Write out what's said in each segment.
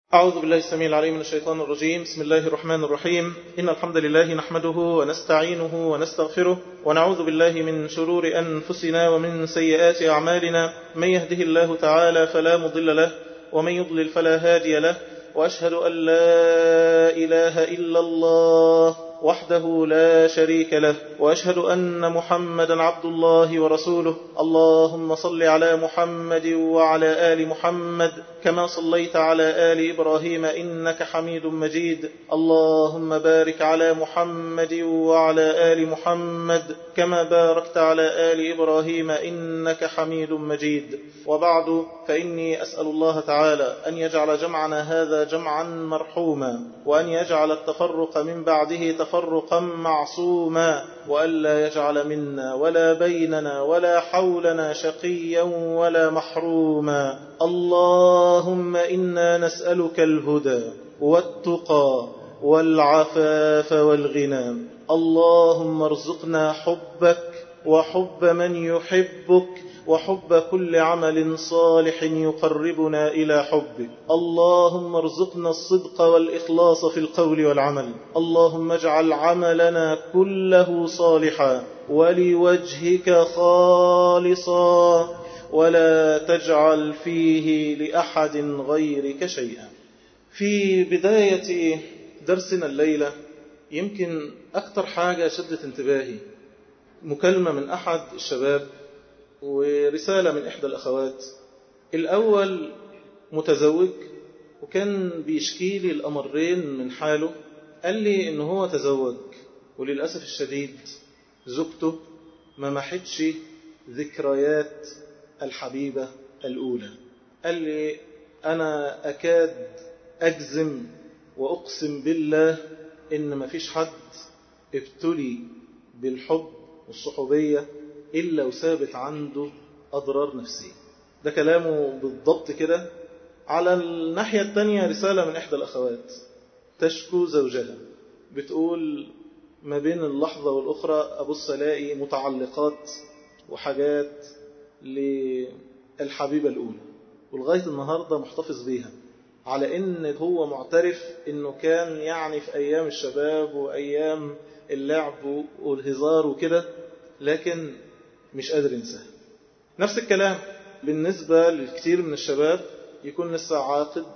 أعوذ بالله السميع العليم من الشيطان الرجيم. بسم الله الرحمن الرحيم. إن الحمد لله نحمده ونستعينه ونستغفره ونعوذ بالله من شرور أنفسنا ومن سيئات أعمالنا. من يهده الله تعالى فلا مضل له ومن يضلل فلا هادي له، وأشهد أن لا إله إلا الله وحده لا شريك له، وأشهد أن محمدا عبد الله ورسوله. اللهم صل على محمد وعلى آل محمد كما صليت على آل إبراهيم إنك حميد مجيد. اللهم بارك على محمد وعلى آل محمد كما باركت على آل إبراهيم إنك حميد مجيد. وبعد، فإني أسأل الله تعالى أن يجعل جمعنا هذا جمعا مرحوما، وأن يجعل التفرق من بعده تفرقا معصوما، وألا يجعل منا ولا بيننا ولا حولنا شقيا ولا محروما. اللهم إنا نسألك الهدى والتقى والعفاف والغنى. اللهم ارزقنا حبك وحب من يحبك وحب كل عمل صالح يقربنا إلى حبك. اللهم ارزقنا الصدق والإخلاص في القول والعمل. اللهم اجعل عملنا كله صالحا ولوجهك خالصا، ولا تجعل فيه لأحد غيرك شيئا. في بداية درسنا الليلة يمكن أكثر حاجة شدت انتباهي مكالمة من أحد الشباب ورسالة من إحدى الأخوات. الأول متزوج وكان بيشكي لي الأمرين من حاله. قال لي إنه هو تزوج وللأسف الشديد زوجته ما محتش ذكريات الحبيبة الأولى. قال لي أنا أكاد أجزم وأقسم بالله إن ما فيش حد ابتلي بالحب والصحوبية إلا وثابت عنده أضرار نفسية. ده كلامه بالضبط كده. على الناحية التانية رسالة من إحدى الأخوات تشكو زوجها، بتقول ما بين اللحظة والأخرى أبص ألاقي متعلقات وحاجات للحبيبة الأولى، ولغاية النهاردة محتفظ بيها، على إن هو معترف إنه كان يعني في أيام الشباب وأيام اللعب والهزار وكده، لكن مش قادر ينساها. نفس الكلام بالنسبة للكثير من الشباب يكون لسه عاقد،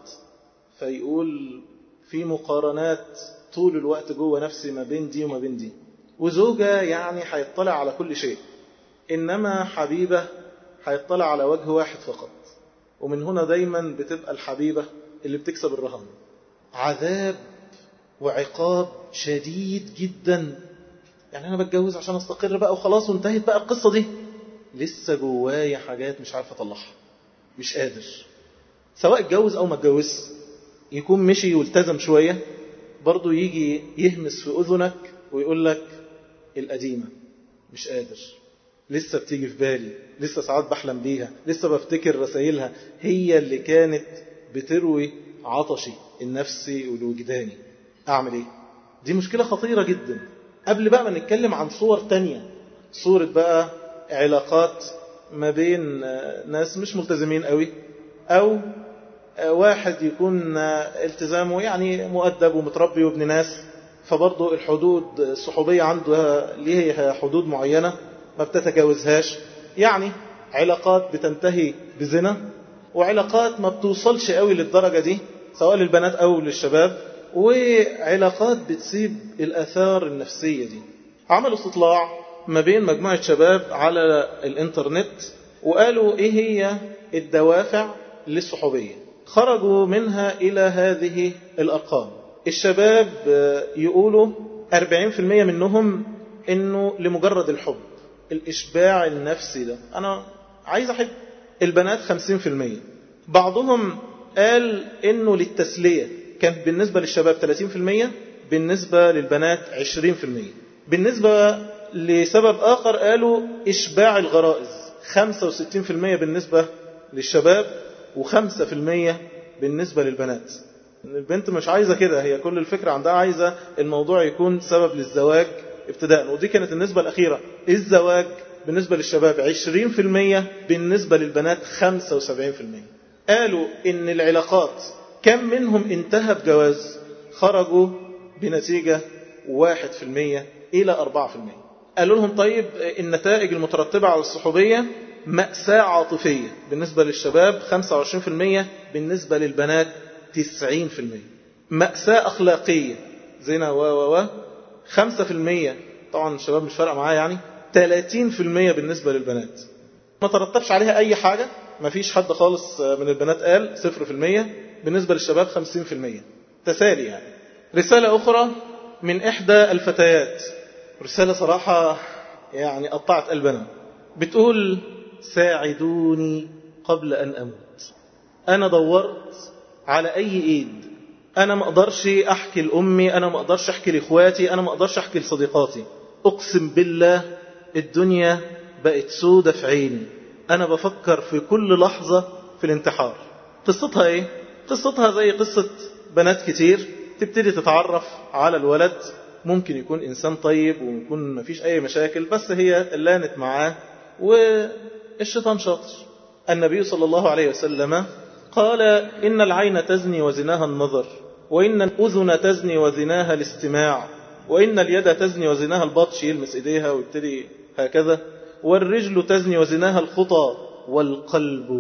فيقول في مقارنات طول الوقت جوه نفسي ما بين دي وما بين دي، وزوجة يعني هيطلع على كل شيء، إنما حبيبة هيطلع على وجه واحد فقط. ومن هنا دايما بتبقى الحبيبة اللي بتكسب الرهن. عذاب وعقاب شديد جدا. يعني أنا بتجوز عشان أستقر بقى وخلاص وانتهت بقى القصة دي، لسه جوايا حاجات مش عارف أطلعها، مش قادر. سواء اتجوز أو ما اتجوز، يكون مشي والتزم شوية، برضو يجي يهمس في أذنك ويقول لك القديمة مش قادر، لسه بتيجي في بالي، لسه ساعات بحلم بيها، لسه بفتكر رسائلها، هي اللي كانت بتروي عطشي النفسي والوجداني. أعمل إيه؟ دي مشكلة خطيرة جدا. قبل بقى ما نتكلم عن صور تانية، صورة بقى علاقات ما بين ناس مش ملتزمين قوي، أو واحد يكون التزامه يعني مؤدب ومتربي وابن ناس، فبرضه الحدود الصحوبية عنده ليه حدود معينة ما بتتجاوزهاش. يعني علاقات بتنتهي بزنا، وعلاقات ما بتوصلش قوي للدرجة دي سواء للبنات أو للشباب، وعلاقات بتسيب الآثار النفسية دي. عملوا استطلاع ما بين مجموعة شباب على الإنترنت وقالوا إيه هي الدوافع للصحوبية. خرجوا منها إلى هذه الأرقام. الشباب يقولوا 40% منهم إنه لمجرد الحب، الإشباع النفسي ده، أنا عايز أحب. البنات 50%. بعضهم قال إنه للتسلية، كان بالنسبة للشباب 30%، بالنسبة للبنات 20%. بالنسبة لسبب آخر قالوا إشباع الغرائز، 65% بالنسبة للشباب و5% بالنسبة للبنات. البنت مش عايزة كده، هي كل الفكرة عندها عايزة الموضوع يكون سبب للزواج ابتداء، ودي كانت النسبة الأخيرة. الزواج بالنسبة للشباب 20%، بالنسبة للبنات 75%. قالوا إن العلاقات كم منهم انتهى بجواز؟ خرجوا بنتيجة 1% إلى 4%. قالوا لهم طيب النتائج المترتبة على الصحوبية مأساة عاطفية بالنسبة للشباب 25%، بالنسبة للبنات 90%. مأساة أخلاقية زنا 5%، طبعا الشباب مش فارقة معاه يعني، 30% بالنسبة للبنات. ما ترتبش عليها أي حاجة، ما فيش حد خالص من البنات قال 0%، بالنسبة للشباب 50%. تسالي يعني. رسالة أخرى من إحدى الفتيات، رسالة صراحة يعني قطعت قلبنا، بتقول ساعدوني قبل أن أموت. أنا دورت على أي إيد، أنا ما أقدرش أحكي لأمي، أنا ما أقدرش أحكي لإخواتي، أنا ما أقدرش أحكي لصديقاتي. أقسم بالله الدنيا بقت سودة في عيني، أنا بفكر في كل لحظة في الانتحار. قصتها إيه؟ قصتها زي قصة بنات كتير تبتدي تتعرف على الولد، ممكن يكون إنسان طيب ويكون ما فيش أي مشاكل، بس هي لانت معاه والشيطان شاطر. النبي صلى الله عليه وسلم قال إن العين تزني وزناها النظر، وإن الأذن تزني وزناها الاستماع، وإن اليد تزني وزناها البطش، يلمس إيديها ويبتدي هكذا، والرجل تزني وزناها الخطى، والقلب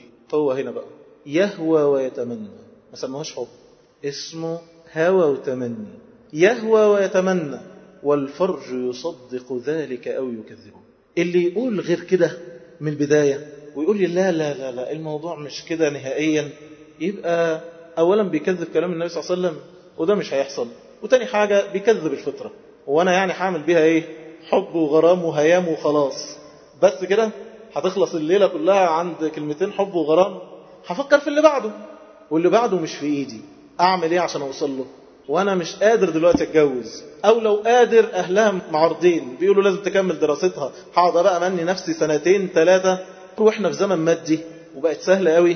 هو هنا بقى يهوى ويتمنى. ما سموهاش حب، اسمه هوى وتمني. يهوى ويتمنى، والفرج يصدق ذلك أو يكذبه. اللي يقول غير كده من البداية ويقول لي لا لا لا لا الموضوع مش كده نهائيا، يبقى أولا بيكذب كلام النبي صلى الله عليه وسلم، وده مش هيحصل. وتاني حاجة بيكذب الفطرة، وانا يعني حامل بيها ايه؟ حب وغرام وهيام وخلاص، بس كده هتخلص الليلة كلها عند كلمتين حب وغرام. هفكر في اللي بعده، واللي بعده مش في ايدي. اعمل ايه عشان اوصل له وانا مش قادر دلوقتي اتجوز؟ او لو قادر اهلها معارضين بيقولوا لازم تكمل دراستها، هقعد بقى مني نفسي 2-3 واحنا في زمن مادي وبقت سهلة قوي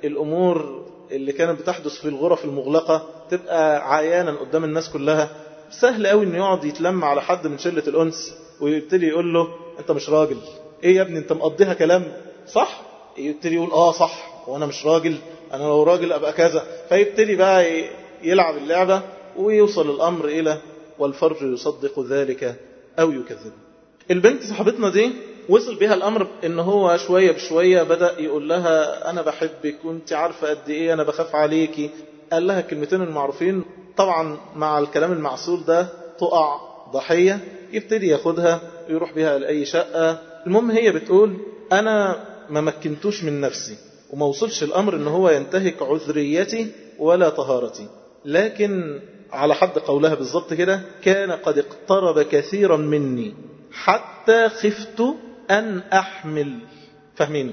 الامور اللي كانت بتحدث في الغرف المغلقة تبقى عيانا قدام الناس كلها. سهل قوي انه يقعد يتلم على حد من شلة الانس ويبتدي يقول له انت مش راجل، ايه يا ابني انت مقضيها كلام صح؟ يبتدي يقول صح وانا مش راجل، انا لو راجل ابقى كذا، فيبتدي بقى يلعب اللعبة ويوصل الامر الى والفرج يصدق ذلك او يكذبه. البنت صاحبتنا دي وصل بها الامر ان هو شوية بشوية بدأ يقول لها انا بحبك وانت عارفة قد ايه انا بخاف عليكي. قال لها الكلمتين المعروفين، طبعا مع الكلام المعسول ده تقع ضحية، يبتدي ياخدها ويروح بها لأي شقة. المهم هي بتقول انا ما مكنتوش من نفسي وما وصلش الامر ان هو ينتهك عذريتي ولا طهارتي، لكن على حد قولها بالضبط كده كان قد اقترب كثيرا مني حتى خفت أن أحمل. فاهمين؟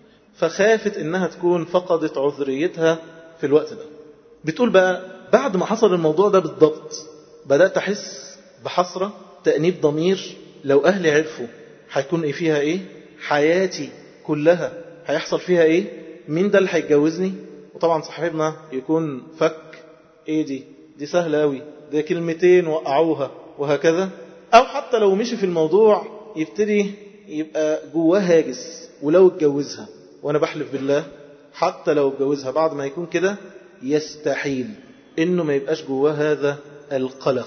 فخافت إنها تكون فقدت عذريتها في الوقت ده. بتقول بقى بعد ما حصل الموضوع ده بالضبط بدأت أحس بحسرة، تأنيب ضمير. لو أهلي عرفوا هيكون إيه فيها إيه؟ حياتي كلها هيحصل فيها إيه؟ مين ده اللي هيتجوزني؟ وطبعا صاحبنا يكون فك إيه دي سهلة أوي، ده كلمتين وقعوها وهكذا. أو حتى لو مشي في الموضوع يبتدي يبقى جواه هاجس، ولو اتجوزها وأنا بحلف بالله حتى لو اتجوزها بعد ما يكون كده يستحيل إنه ما يبقاش جواه هذا القلق.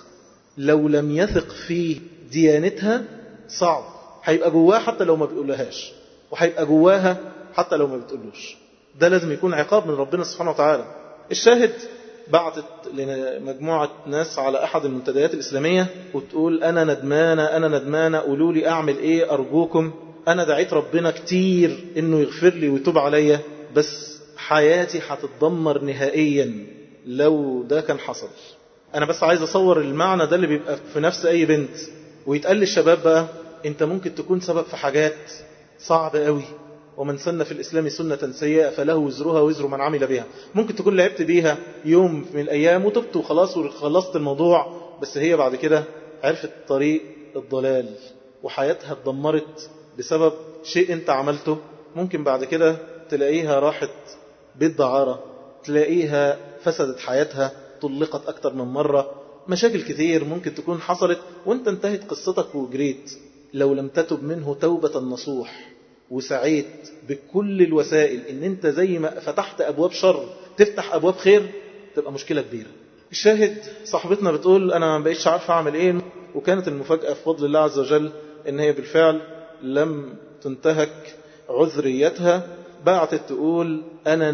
لو لم يثق في ديانتها صعب، هيبقى جواه حتى لو ما بيقولهاش، وهيبقى جواها حتى لو ما بتقولوش. ده لازم يكون عقاب من ربنا سبحانه وتعالى. الشاهد بعتت لمجموعة ناس على أحد المنتديات الإسلامية وتقول أنا ندمانة قولوا لي أعمل إيه أرجوكم. أنا دعيت ربنا كتير إنه يغفر لي ويتوب عليا، بس حياتي هتتدمر نهائيا لو ده كان حصل. أنا بس عايز أصور المعنى ده اللي بيبقى في نفس أي بنت. ويتقال للشباب بقى أنت ممكن تكون سبب في حاجات صعبة قوي، ومن سن في الإسلام سنة سيئة فله وزرها وزر من عمل بها. ممكن تكون لعبت بيها يوم من الأيام وتبت وخلاص وخلصت الموضوع، بس هي بعد كده عرفت طريق الضلال وحياتها اتدمرت بسبب شيء انت عملته. ممكن بعد كده تلاقيها راحت بيت دعارة، تلاقيها فسدت حياتها، طلقت أكتر من مرة، مشاكل كتير ممكن تكون حصلت وانت انتهت قصتك وجريت. لو لم تتب منه توبة نصوح وسعيت بكل الوسائل ان انت زي ما فتحت ابواب شر تفتح ابواب خير، تبقى مشكلة كبيرة. الشاهد صاحبتنا بتقول انا ما بقيتش عارفة اعمل ايه، وكانت المفاجأة في فضل الله عز وجل ان هي بالفعل لم تنتهك عذريتها. بعتت تقول انا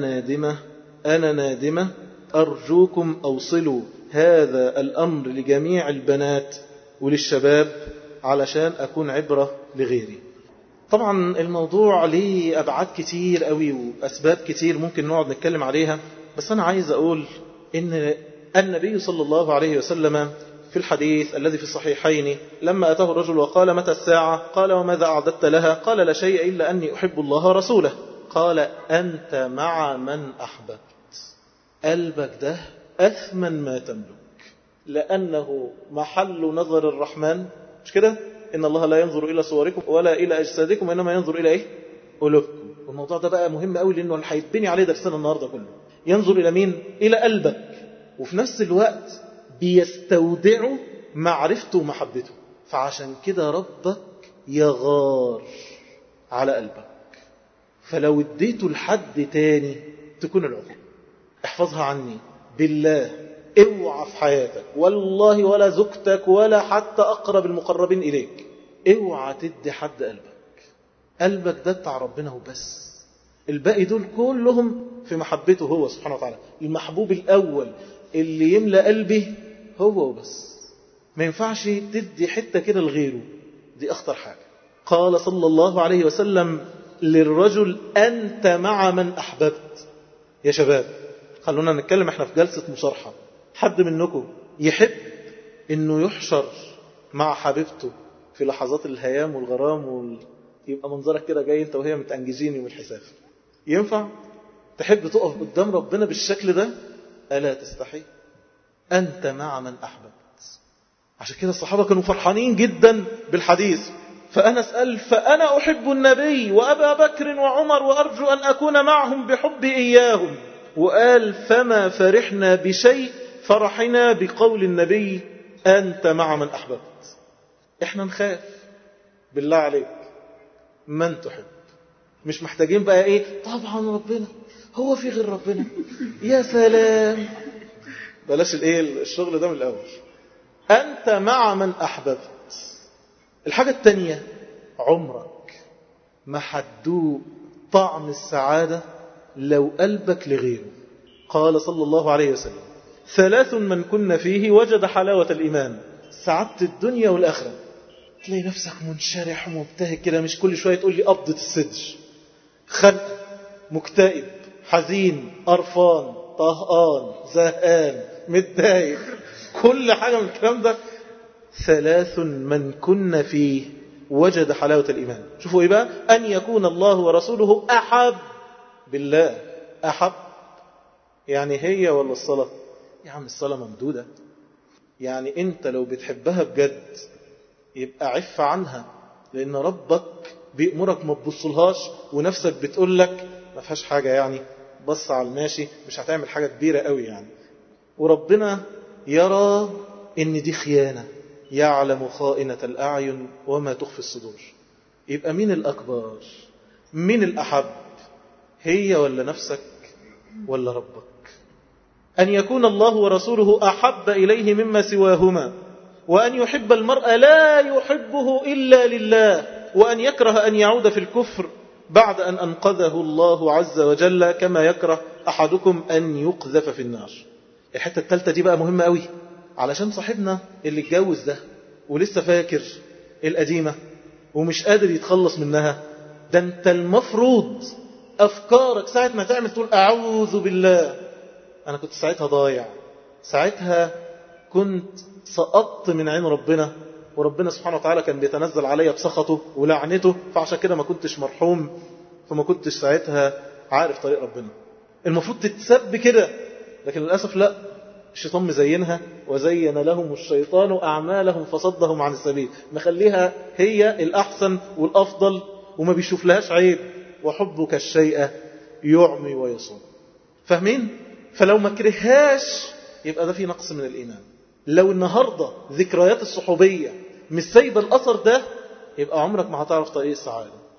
نادمة ارجوكم اوصلوا هذا الامر لجميع البنات وللشباب علشان اكون عبرة لغيري. طبعا الموضوع ليه أبعاد كتير قوي وأسباب كتير ممكن نقعد نتكلم عليها، بس أنا عايز أقول إن النبي صلى الله عليه وسلم في الحديث الذي في الصحيحين لما أتاه الرجل وقال متى الساعة؟ قال وماذا أعددت لها؟ قال لا شيء إلا أني أحب الله ورسوله. قال أنت مع من أحببت. قلبك ده أثمن ما تملك، لأنه محل نظر الرحمن، مش كده؟ إن الله لا ينظر إلى صوركم ولا إلى أجسادكم إنما ينظر إلى إيه؟ قلوبكم. والموضوع ده بقى مهم قوي لأنه اللي هيتبني عليه درسنا النهاردة كله. ينظر إلى مين؟ إلى قلبك، وفي نفس الوقت بيستودعه معرفته ومحبته. فعشان كده ربك يغار على قلبك، فلو اديته لحد تاني تكون العقوبة. احفظها عني بالله، اوعى في حياتك والله ولا زوجتك ولا حتى أقرب المقربين إليك، اوعى تدي حد قلبك ده بتاع ربنا وبس. الباقي دول كلهم في محبته هو سبحانه وتعالى. المحبوب الأول اللي يملأ قلبي هو وبس. ما ينفعش تدي حتة كده لغيره، دي أخطر حاجة. قال صلى الله عليه وسلم للرجل أنت مع من أحببت. يا شباب خلونا نتكلم، احنا في جلسة مصارحة. حد منكم يحب انه يحشر مع حبيبته في لحظات الهيام والغرام يبقى منظرك كده جاي انت وهي متأنجزين يوم الحساب؟ ينفع تحب تقف قدام ربنا بالشكل ده؟ ألا تستحي؟ أنت مع من أحببت. عشان كده الصحابة كانوا فرحانين جدا بالحديث. فأنا أسأل فأنا أحب النبي وأبا بكر وعمر وأرجو أن أكون معهم بحبي إياهم. وقال فما فرحنا بشيء فرحنا بقول النبي أنت مع من أحببت. إحنا نخاف بالله عليك من تحب. مش محتاجين بقى إيه طبعا ربنا، هو في غير ربنا، يا سلام، بلاش الشغل ده من الأول. أنت مع من أحببت. الحاجة التانية عمرك ما هتدوق طعم السعادة لو قلبك لغيره. قال صلى الله عليه وسلم 3 من كن فيه وجد حلاوة الإيمان. سعادة الدنيا والآخرة. تلاقي نفسك منشرح ومبتهج كده، مش كل شوية تقول لي قبضة الصدر، خنق، مكتئب، حزين، قرفان، طهقان، زهقان، متضايق، كل حاجة من الكلام ده. 3 من كن فيه وجد حلاوة الإيمان. شوفوا إيه بقى؟ أن يكون الله ورسوله أحب. بالله أحب يعني هي ولا الصلاة؟ يا عم الصلاة ممدودة. يعني أنت لو بتحبها بجد يبقى عف عنها، لأن ربك بيأمرك ما تبصلهاش ونفسك بتقول لك ما فيهاش حاجة، يعني بص على الماشي مش هتعمل حاجة كبيرة قوي يعني. وربنا يرى إن دي خيانة، يعلم خائنة الأعين وما تخفي الصدور. يبقى مين الأكبر؟ مين الأحب؟ هي ولا نفسك ولا ربك؟ أن يكون الله ورسوله أحب إليه مما سواهما، وأن يحب المرء لا يحبه إلا لله، وأن يكره أن يعود في الكفر بعد أن أنقذه الله عز وجل كما يكره أحدكم أن يقذف في النار. الحتة الثالثة دي بقى مهمة قوي، علشان صاحبنا اللي اتجوز ده ولسه فاكر القديمة ومش قادر يتخلص منها. ده انت المفروض أفكارك ساعة ما تعمل تقول أعوذ بالله. أنا كنت ساعتها ضايع، ساعتها كنت سقطت من عين ربنا، وربنا سبحانه وتعالى كان بيتنزل عليا بسخطه ولعنته، فعشان كده ما كنتش مرحوم، فما كنتش ساعتها عارف طريق ربنا. المفروض تتسب كده، لكن للأسف لا، الشيطان مزينها وزين لهم الشيطان أعمالهم فصدهم عن السبيل، مخليها هي الأحسن والأفضل وما بيشوف لهاش عيب. وحبك الشيء يعمي ويصم. فاهمين؟ فلو ما كرهاش يبقى ده في نقص من الإيمان. لو النهاردة ذكريات الصحوبية مش سايبة الأثر ده، يبقى عمرك ما هتعرف طريق السعادة.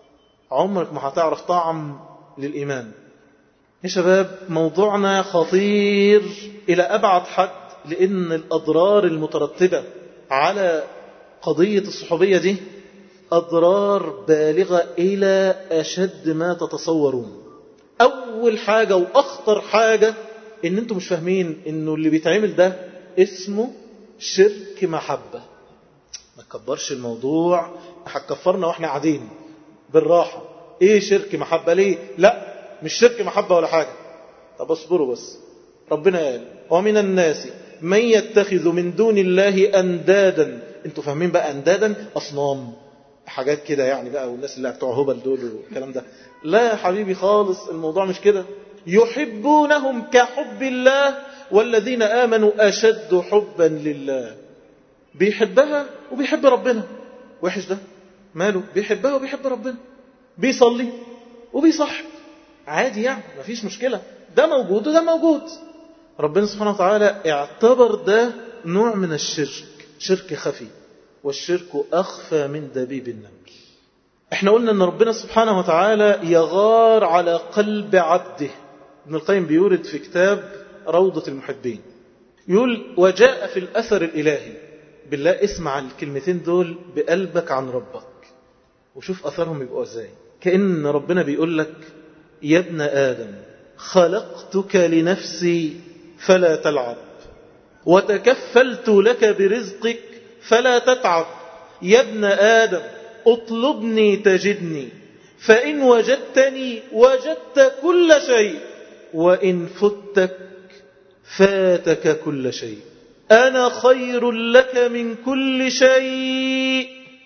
عمرك ما هتعرف طعم للإيمان. يا شباب موضوعنا خطير إلى أبعد حد، لأن الأضرار المترتبة على قضية الصحوبية دي أضرار بالغة إلى أشد ما تتصورون. أول حاجة وأخطر حاجة إن أنتم مش فاهمين إنه اللي بيتعمل ده اسمه شرك محبة. ما تكبرش الموضوع، هتكفرنا وإحنا قاعدين بالراحة. إيه شرك محبة؟ ليه؟ لا مش شرك محبة ولا حاجة. طب اصبروا بس. ربنا قال ومن الناس من يتخذ من دون الله أندادا. انتوا فاهمين بقى أندادا؟ أصنام، حاجات كده يعني بقى، والناس اللي بتوع هبل دول والكلام ده. لا يا حبيبي خالص، الموضوع مش كده. يحبونهم كحب الله والذين آمنوا أشد حبا لله. بيحبها وبيحب ربنا. وحش ده؟ ماله؟ بيحبها وبيحب ربنا، بيصلي وبيصحب، عادي يعني، مفيش مشكلة. ده موجود وده موجود. ربنا سبحانه وتعالى اعتبر ده نوع من الشرك، شرك خفي، والشرك أخفى من دبيب النمل. احنا قلنا ان ربنا سبحانه وتعالى يغار على قلب عبده. ابن القيم بيورد في كتاب روضة المحبين، يقول وجاء في الأثر الإلهي. بالله اسمع الكلمتين دول بقلبك عن ربك وشوف أثرهم يبقوا ازاي. كأن ربنا بيقول لك يا ابن آدم خلقتك لنفسي فلا تلعب، وتكفلت لك برزقك فلا تتعب. يا ابن آدم اطلبني تجدني، فإن وجدتني وجدت كل شيء، وإن فتك فاتك كل شيء. أنا خير لك من كل شيء،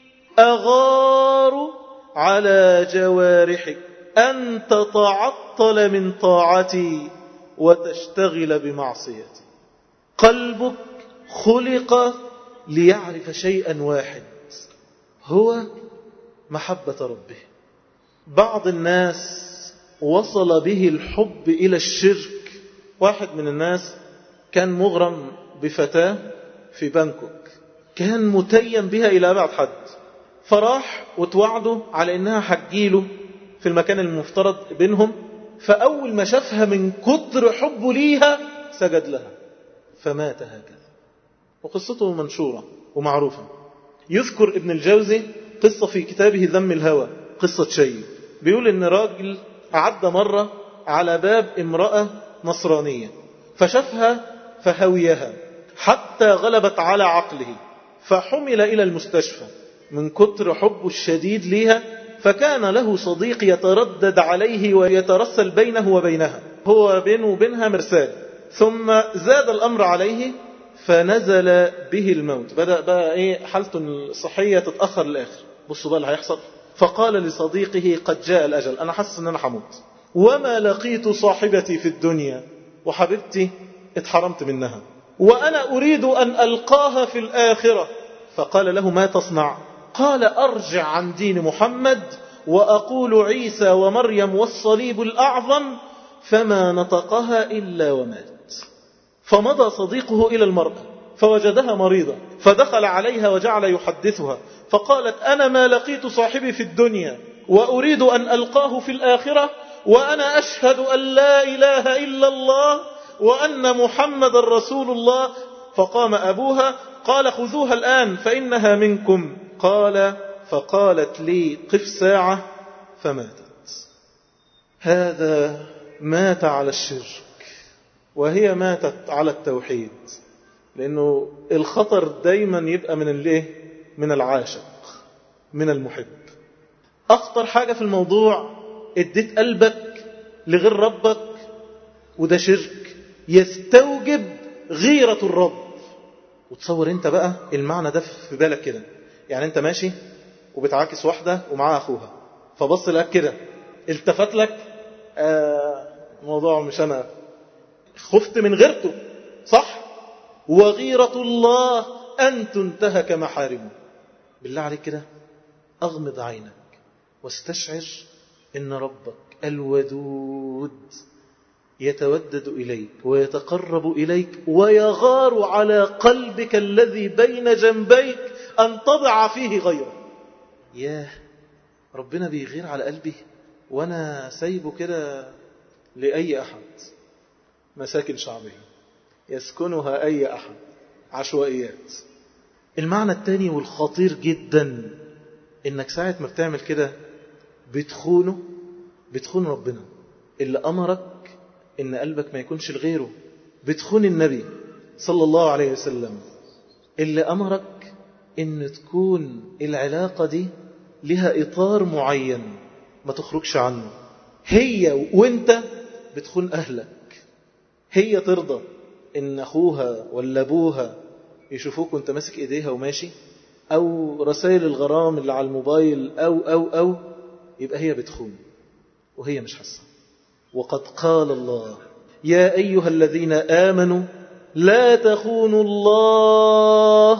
أغار على جوارحك أن تتعطل من طاعتي وتشتغل بمعصيتي. قلبك خلق ليعرف شيئا واحد، هو محبة ربه. بعض الناس وصل به الحب إلى الشرك. واحد من الناس كان مغرم بفتاة في بانكوك، كان متيم بها إلى أبعد حد، فراح وتوعده على إنها حجيله في المكان المفترض بينهم. فأول ما شافها من كتر حبه ليها سجد لها فمات هكذا. وقصته منشورة ومعروفة. يذكر ابن الجوزي قصة في كتابه ذم الهوى، قصة شيء، بيقول إن راجل عدى مرة على باب امرأة نصرانية فشافها فهويها حتى غلبت على عقله، فحمل إلى المستشفى من كتر حبه الشديد ليها. فكان له صديق يتردد عليه ويترسل بينه وبينها، هو بينه وبينها مرسال. ثم زاد الأمر عليه فنزل به الموت، بدأ بقى حالته الصحية تتأخر للآخر. بصوا بقى اللي هيحصل. فقال لصديقه قد جاء الأجل، أنا حاسس أن أنا حموت، وما لقيت صاحبتي في الدنيا، وحبيبتي اتحرمت منها، وأنا أريد أن ألقاها في الآخرة. فقال له ما تصنع؟ قال أرجع عن دين محمد وأقول عيسى ومريم والصليب الأعظم، فما نطقها إلا ومات. فمضى صديقه إلى المرأة فوجدها مريضة، فدخل عليها وجعل يحدثها، فقالت أنا ما لقيت صاحبي في الدنيا وأريد أن ألقاه في الآخرة، وأنا أشهد أن لا إله إلا الله وأن محمد رسول الله. فقام أبوها قال خذوها الآن فإنها منكم. قال فقالت لي قف ساعة فماتت. هذا مات على الشرك وهي ماتت على التوحيد. لأنه الخطر دايما يبقى من العاشق، من المحب. أخطر حاجة في الموضوع اديت قلبك لغير ربك، وده شرك يستوجب غيرة الرب. وتصور انت بقى المعنى ده في بالك كده، يعني انت ماشي وبتعاكس واحدة ومعاها أخوها، فبص لك كده التفت لك، موضوع مش أنا، خفت من غيرته، صح؟ وغيرة الله أن تنتهك محارمه. بالله عليك كده أغمض عينك واستشعر إن ربك الودود يتودد إليك ويتقرب إليك ويغار على قلبك الذي بين جنبيك أن تضع فيه غيره. ياه، ربنا بيغير على قلبي وأنا سايبه كده لأي أحد. مساكن شعبية يسكنها أي أحد، عشوائيات. المعنى الثاني والخطير جدا، إنك ساعة ما بتعمل كده بتخون ربنا اللي أمرك إن قلبك ما يكونش لغيره، بتخون النبي صلى الله عليه وسلم اللي أمرك إن تكون العلاقة دي لها إطار معين ما تخرجش عنه. هي وانت بتخون أهلك. هي ترضى إن أخوها ولا أبوها يشوفوك وانت ماسك إيديها وماشي، أو رسائل الغرام اللي على الموبايل أو يبقى هي بتخون وهي مش حاسة. وقد قال الله: يا أيها الذين آمنوا لا تخونوا الله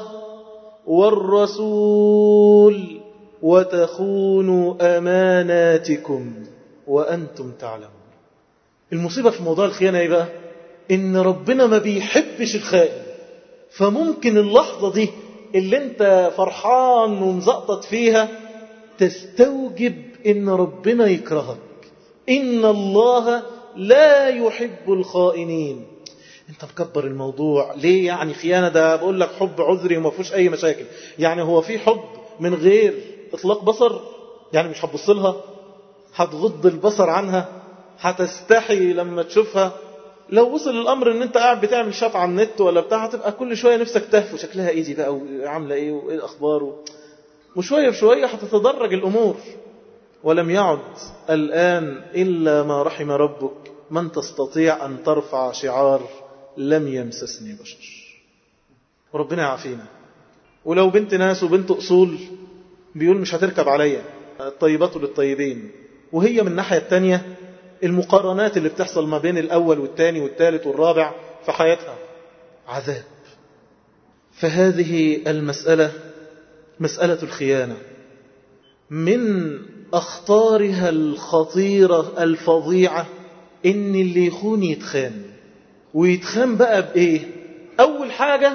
والرسول وتخونوا أماناتكم وأنتم تعلمون. المصيبة في موضوع الخيانة ايه بقى؟ إن ربنا ما بيحبش الخائن. فممكن اللحظة دي اللي انت فرحان ومزقطط فيها تستوجب إن ربنا يكرهك. إن الله لا يحب الخائنين. انت مكبر الموضوع ليه؟ يعني خيانة ده بقول لك حب عذري وما فيهوش أي مشاكل. يعني هو في حب من غير إطلاق بصر؟ يعني مش هتبص لها؟ هتغض البصر عنها؟ هتستحي لما تشوفها؟ لو وصل الأمر ان انت قاعد بتعمل شات على النت ولا بتاع، هتبقى كل شوية نفسك تهف شكلها ايه دي بقى وعاملة ايه وايه الأخبار وشوية بشوية هتتدرج الأمور. ولم يعد الآن إلا ما رحم ربك من تستطيع أن ترفع شعار لم يمسسني بشر. وربنا يعافينا. ولو بنت ناس وبنت أصول بيقول مش هتركب عليا، الطيبات للطيبين، وهي من الناحية التانية المقارنات اللي بتحصل ما بين الأول والثاني والثالث والرابع في حياتها عذاب. فهذه المسألة، مسألة الخيانة، من أخطارها الخطيرة الفظيعة إن اللي يخون يتخان. ويتخان بقى بإيه؟ أول حاجة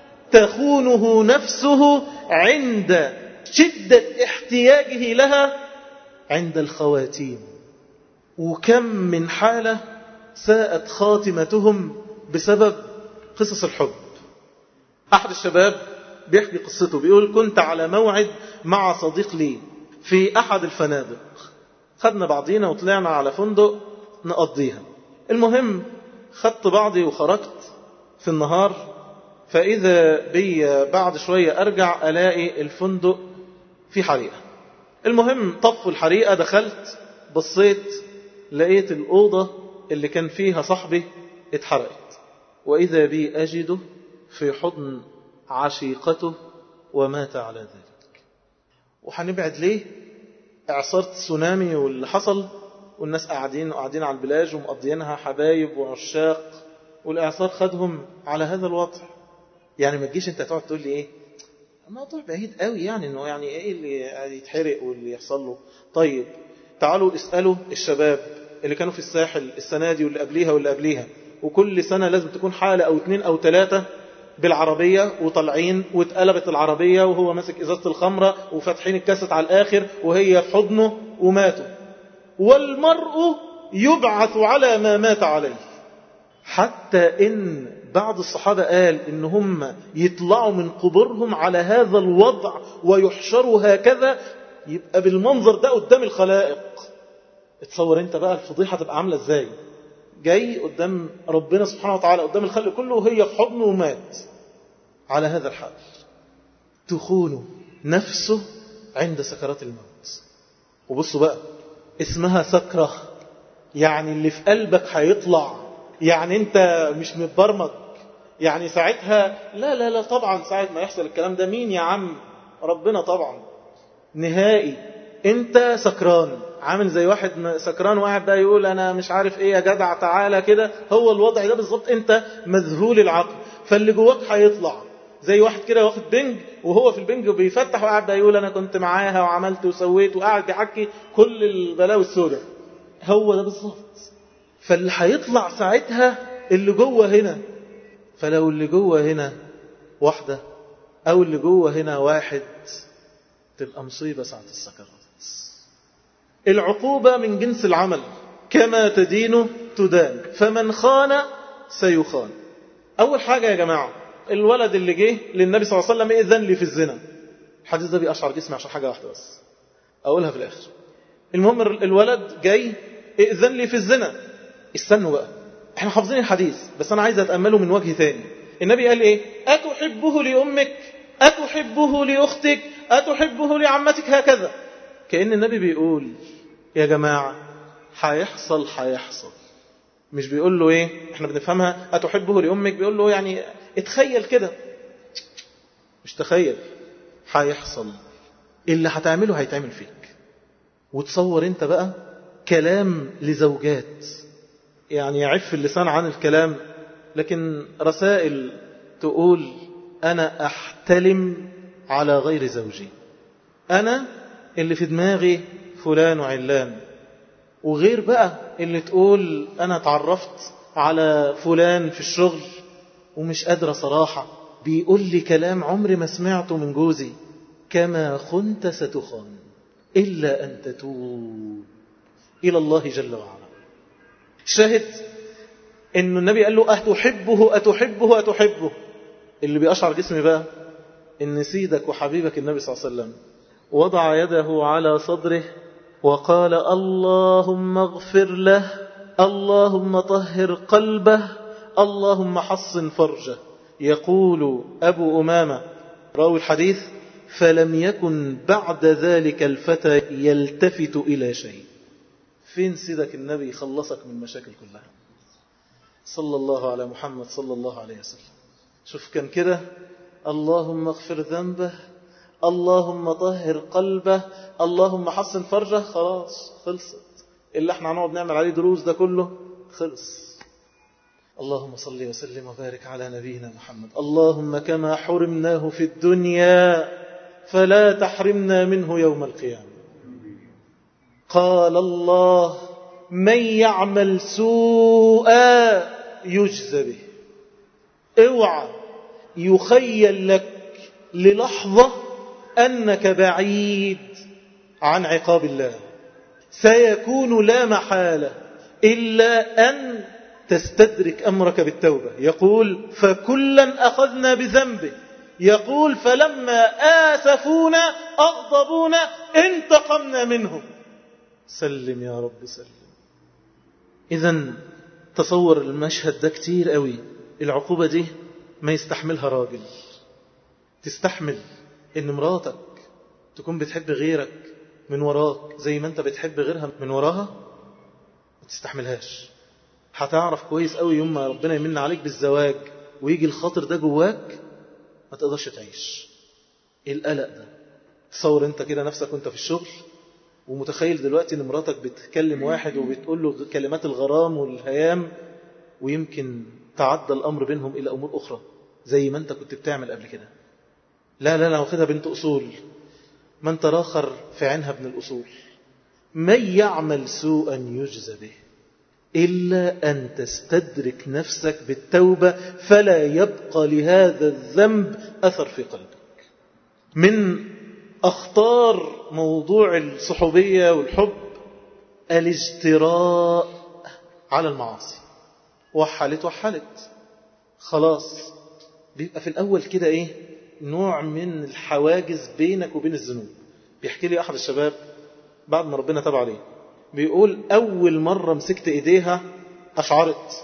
تخونه نفسه عند شدة احتياجه لها عند الخواتيم. وكم من حالة ساءت خاتمتهم بسبب قصص الحب. أحد الشباب بيحكي قصته، بيقول: كنت على موعد مع صديق لي في أحد الفنادق، خدنا بعضينا وطلعنا على فندق نقضيها. المهم خدت بعضي وخرجت في النهار، فإذا بي بعد شوية أرجع ألاقي الفندق في حريقة. المهم طفوا الحريقة، دخلت بصيت لقيت الأوضة اللي كان فيها صاحبي اتحرقت، وإذا بي أجده في حضن عشيقته ومات على ذلك. وحنبعد ليه؟ إعصار تسونامي واللي حصل، والناس قاعدين على البلاج ومقضينها حبايب وعشاق، والإعصار خدهم على هذا الوضع. يعني ما تجيش انت تقعد تقول لي ايه الموضوع بعيد قوي، يعني انه يعني ايه اللي يتحرق واللي يحصل له. طيب تعالوا اسألوا الشباب اللي كانوا في الساحل السنة دي واللي قبليها وكل سنة لازم تكون حالة أو 2 أو 3 بالعربية وطلعين واتقلبت العربية وهو ماسك إزازة الخمرة وفتحين الكاسة على الآخر وهي في حضنه وماتوا. والمرء يبعث على ما مات عليه. حتى إن بعض الصحابة قال إن هم يطلعوا من قبورهم على هذا الوضع ويحشروا هكذا، يبقى بالمنظر ده قدام الخلائق. اتصور انت بقى الفضيحة تبقى عاملة ازاي؟ جاي قدام ربنا سبحانه وتعالى قدام الخلق كله وهي في حضنه ومات على هذا الحال. تخونه نفسه عند سكرات الموت. وبصوا بقى اسمها سكرة، يعني اللي في قلبك هيطلع، يعني انت مش متبرمج. يعني ساعتها لا طبعا ساعة ما يحصل الكلام ده مين يا عم؟ ربنا طبعا. نهائي انت سكران، عامل زي واحد سكران وقاعد بقى يقول انا مش عارف ايه يا جدع تعالى كده. هو الوضع ده بالظبط، انت مذهول العقل، فاللي جواك هيطلع زي واحد كده واخد بنج وهو في البنج وبيفتح وقاعد بقى يقول انا كنت معاها وعملت وسويت وقاعد بيحكي كل البلاوي السوداء. هو ده بالظبط. فاللي هيطلع ساعتها اللي جوه هنا. فلو اللي جوه هنا واحدة أو اللي جوه هنا واحد، تبقى مصيبة ساعة السكرات. العقوبة من جنس العمل، كما تدين تدان، فمن خان سيخان. أول حاجة يا جماعة، الولد اللي جه للنبي صلى الله عليه وسلم إذن لي في الزنا، الحديث ده بيقشعر جسمي عشان حاجة واحدة بس أقولها في الآخر. المهم الولد جاي إذن لي في الزنا. استنوا بقى، احنا حافظين الحديث بس أنا عايز أتأمله من وجه ثاني. النبي قال إيه؟ أتحبه لأمك، أتحبه لأختك، أتحبه لعمتك، هكذا. كأن النبي بيقول يا جماعة هيحصل، مش بيقول له ايه، احنا بنفهمها أتحبه لأمك، بيقول له يعني اتخيل كده، مش تخيل، هيحصل، اللي هتعمله هيتعمل فيك. وتصور انت بقى كلام لزوجات، يعني يعف اللسان عن الكلام، لكن رسائل تقول أنا أحتلم على غير زوجي، أنا اللي في دماغي فلان وعلان، وغير بقى اللي تقول أنا اتعرفت على فلان في الشغل ومش قادرة صراحة، بيقول لي كلام عمري ما سمعته من جوزي، كما خنت ستخان إلا أن تتوب إلى الله جل وعلا. شاهد إنه النبي قال له أتحبه أتحبه أتحبه. اللي بيقشعر جسمي بقى إن سيدك وحبيبك النبي صلى الله عليه وسلم وضع يده على صدره وقال اللهم اغفر له، اللهم طهر قلبه، اللهم حصن فرجه. يقول أبو أمامة راوي الحديث فلم يكن بعد ذلك الفتى يلتفت إلى شيء. فين سيدك النبي خلصك من مشاكل كلها؟ صلى الله على محمد صلى الله عليه وسلم. شوف كان كده اللهم اغفر ذنبه، اللهم طهر قلبه، اللهم حصن فرجه، خلاص خلصت. اللي احنا هنقعد نعمل عليه دروس ده كله خلص. اللهم صل وسلم وبارك على نبينا محمد. اللهم كما حرمناه في الدنيا فلا تحرمنا منه يوم القيامة. قال الله من يعمل سوءا يجزى به. اوعى يخيل لك للحظة أنك بعيد عن عقاب الله، سيكون لا محالة إلا أن تستدرك أمرك بالتوبة. يقول فكلا أخذنا بذنبه، يقول فلما آسفونا أغضبونا انتقمنا منهم. سلم يا رب سلم. إذن تصور المشهد ده كتير قوي. العقوبة دي ما يستحملها راجل. تستحمل ان مراتك تكون بتحب غيرك من وراك زي ما انت بتحب غيرها من وراها؟ ما تستحملهاش. هتعرف كويس قوي يوم ما ربنا يمن عليك بالزواج ويجي الخاطر ده جواك ما تقدرش تعيش. القلق ده، تصور انت كده نفسك وانت في الشغل ومتخيل دلوقتي ان مراتك بتكلم واحد وبتقول له كلمات الغرام والهيام، ويمكن تعدى الامر بينهم الى امور اخرى زي ما انت كنت بتعمل قبل كده. لا واخدها بنت أصول، من تراخر في عينها ابن الأصول. من يعمل سوءا يجزى به إلا أن تستدرك نفسك بالتوبة فلا يبقى لهذا الذنب أثر في قلبك. من أخطار موضوع الصحوبية والحب الاجتراء على المعاصي. وحلت خلاص، بيبقى في الأول كده إيه، نوع من الحواجز بينك وبين الذنوب. بيحكي لي أحد الشباب بعد ما ربنا تاب عليه، بيقول أول مرة مسكت إيديها أشعرت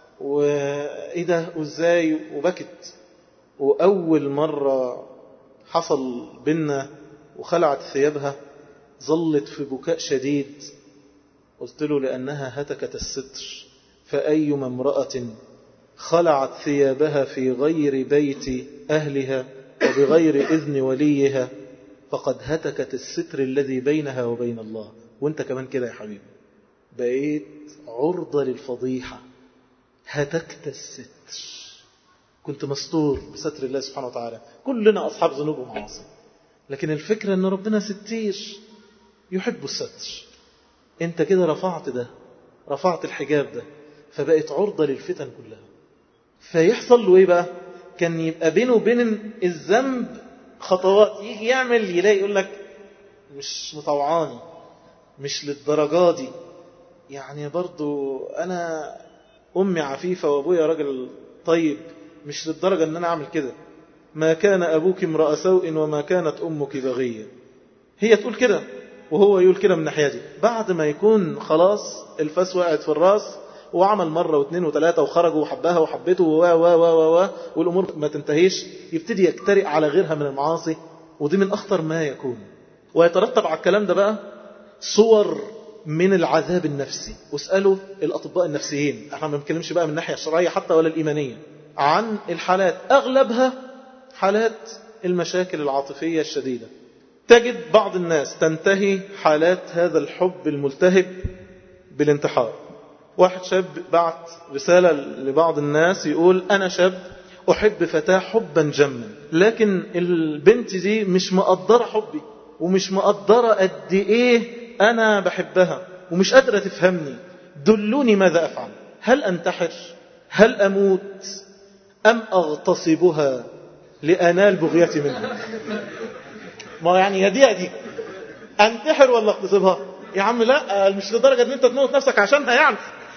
وإيه ده وإزاي وبكت، وأول مرة حصل بينا وخلعت ثيابها ظلت في بكاء شديد. قلت له لأنها هتكت الستر، فأيما امرأة خلعت ثيابها في غير بيت أهلها وبغير إذن وليها فقد هتكت الستر الذي بينها وبين الله. وانت كمان كده يا حبيبي بقيت عرضة للفضيحة، هتكت الستر، كنت مستور بستر الله سبحانه وتعالى. كلنا أصحاب ذنوب ومعاصي، لكن الفكرة أن ربنا ستير يحب الستر. انت كده رفعت الحجاب ده، فبقت عرضة للفتن كلها. فيحصل له ايه بقى؟ كان يبقى بينه وبين الذنب خطوات، يجي يعمل يلاقي يقول لك مش مطوعاني، مش للدرجة دي، يعني برضو أنا أمي عفيفة وأبويا راجل طيب، مش للدرجة أن أنا أعمل كده. ما كان أبوك امرأ سوء وما كانت أمك بغية. هي تقول كده وهو يقول كده من ناحية دي، بعد ما يكون خلاص الفاس وقعت في الراس وعمل مرة واثنين وثلاثة وخرجوا وحبها وحبته والأمور ما تنتهيش، يبتدي يكترئ على غيرها من المعاصي، ودي من أخطر ما يكون. ويترتب على الكلام ده بقى صور من العذاب النفسي. واسألوا الأطباء النفسيين، احنا ما بنتكلمش بقى من الناحية الشرعية حتى ولا الإيمانية، عن الحالات أغلبها حالات المشاكل العاطفية الشديدة. تجد بعض الناس تنتهي حالات هذا الحب الملتهب بالانتحار. واحد شاب بعت رسالة لبعض الناس يقول أنا شاب أحب فتاة حبا جما، لكن البنت دي مش مقدرة حبي ومش مقدرة قد إيه أنا بحبها ومش قادرة تفهمني، دلوني ماذا أفعل؟ هل أنتحر؟ هل أموت؟ أم أغتصبها لأنال بغيتي منها؟ ما يعني دي أنتحر ولا أغتصبها؟ يا عم لا، مش لدرجة أن أنت تموت نفسك عشانها يعني.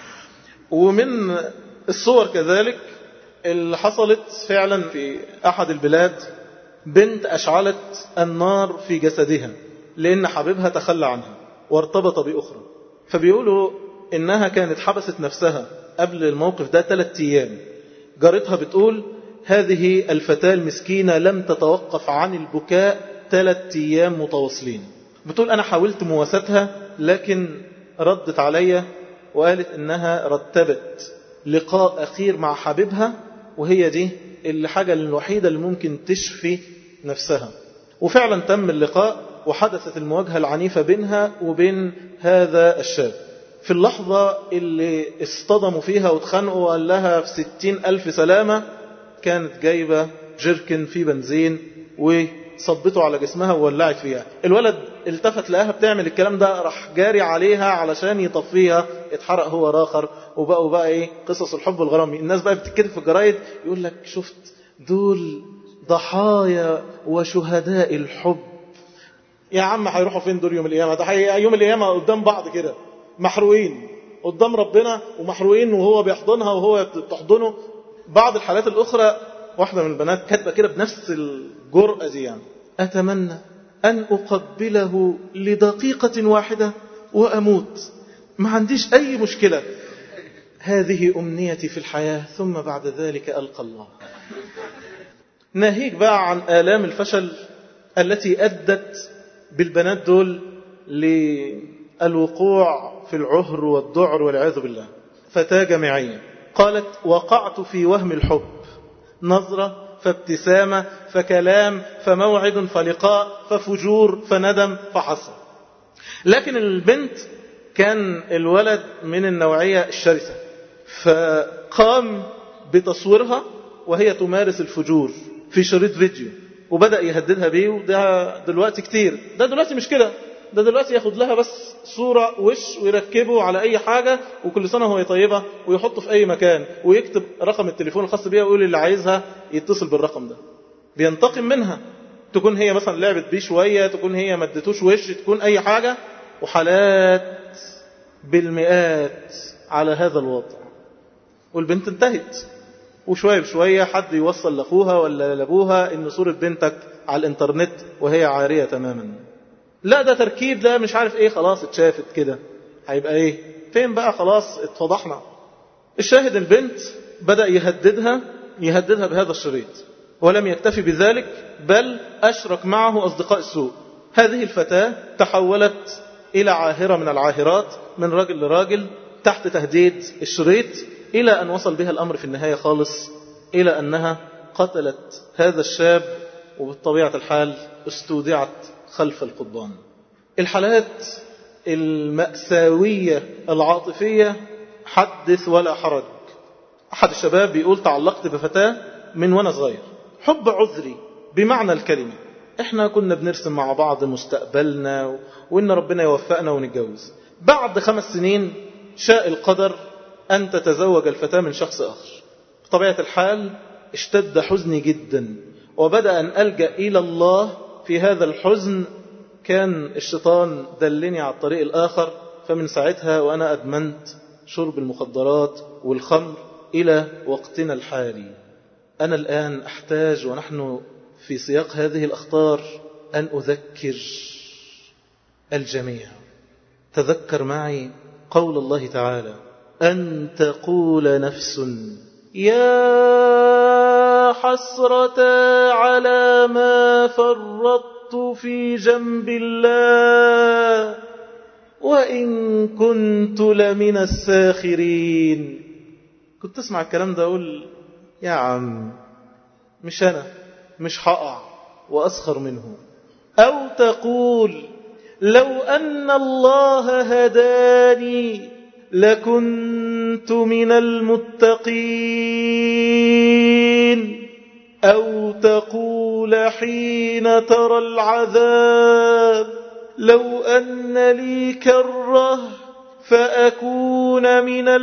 ومن الصور كذلك اللي حصلت فعلا في أحد البلاد، بنت أشعلت النار في جسدها لأن حبيبها تخلى عنها وارتبط بأخرى. فبيقولوا إنها كانت حبست نفسها قبل الموقف ده 3 أيام. جارتها بتقول هذه الفتاة المسكينة لم تتوقف عن البكاء 3 أيام متواصلين. بتقول أنا حاولت مواساتها لكن ردت عليا وقالت إنها رتبت لقاء أخير مع حبيبها، وهي دي الحاجة الوحيدة اللي ممكن تشفي نفسها. وفعلا تم اللقاء وحدثت المواجهة العنيفة بينها وبين هذا الشاب. في اللحظة اللي اصطدموا فيها واتخانقوا وقال لها في 60,000 سلامة، كانت جايبة جيركن في بنزين وصبته على جسمها وولعت فيها. الولد التفت لقاها بتعمل الكلام ده، راح جاري عليها علشان يطفيها، اتحرق هو راخر. وبقوا بقى ايه قصص الحب والغرام. الناس بقى بتتكتب في الجرايد يقول لك شفت دول ضحايا وشهداء الحب. يا عم هيروحوا فين دول يوم القيامة؟ ده يوم القيامة قدام بعض كده محروقين قدام ربنا ومحروقين وهو بيحضنها وهو بتحضنه. بعض الحالات الأخرى واحدة من البنات كاتبة كده بنفس الجرأة دي، يعني أتمنى أن أقبله لدقيقة واحدة وأموت، ما عنديش أي مشكلة، هذه أمنيتي في الحياة ثم بعد ذلك ألقى الله. ناهيك بقى عن آلام الفشل التي أدت بالبنات دول للوقوع في العهر والذعر والعياذ بالله. فتاة جامعية قالت وقعت في وهم الحب، نظرة فابتسامة فكلام فموعد فلقاء ففجور فندم فحصل. لكن البنت كان الولد من النوعية الشرسة، فقام بتصويرها وهي تمارس الفجور في شريط فيديو وبدأ يهددها بيه. وده دلوقتي كتير، ده دلوقتي مش كده، ده دلوقتي ياخد لها بس صورة وش ويركبه على أي حاجة وكل سنة هو طيبة ويحطه في أي مكان ويكتب رقم التليفون الخاص بيها ويقول اللي عايزها يتصل بالرقم ده. بينتقم منها، تكون هي مثلا لعبت بيه شوية، تكون هي مدتوش وش، تكون أي حاجة. وحالات بالمئات على هذا الوضع. والبنت انتهت، وشوية بشوية حد يوصل لأخوها ولا لأبوها إن صورة بنتك على الانترنت وهي عارية تماما. لا ده تركيب، ده مش عارف ايه، خلاص اتشافت كده، هيبقى ايه فين بقى، خلاص اتفضحنا. الشاهد البنت بدأ يهددها بهذا الشريط، ولم يكتفي بذلك بل أشرك معه أصدقاء السوء. هذه الفتاة تحولت إلى عاهرة من العاهرات، من راجل لراجل تحت تهديد الشريط، إلى أن وصل بها الأمر في النهاية خالص إلى أنها قتلت هذا الشاب، وبالطبيعة الحال استودعت خلف القضبان. الحالات المأساوية العاطفية حدث ولا حرج. أحد الشباب بيقول تعلقت بفتاة من وأنا صغير، حب عذري بمعنى الكلمة. احنا كنا بنرسم مع بعض مستقبلنا وإن ربنا يوفقنا ونتجوز. بعد 5 سنين شاء القدر أن تتزوج الفتاة من شخص آخر. بطبيعة الحال اشتد حزني جدا، وبدأ أن ألجأ إلى الله في هذا الحزن كان الشيطان دلني على الطريق الآخر، فمن ساعتها وأنا أدمنت شرب المخدرات والخمر إلى وقتنا الحالي. أنا الآن أحتاج ونحن في سياق هذه الأخطار أن أذكر الجميع. تذكر معي قول الله تعالى: أن تقول نفس يا حسرة على ما فرطت في جنب الله وإن كنت لمن الساخرين. كنت تسمع الكلام ده أقول يا عم مش أنا مش هقع وأسخر منه. أو تقول لو أن الله هداني لكنت من المتقين. أو تقول حين ترى العذاب لو أن لي كرة فأكون من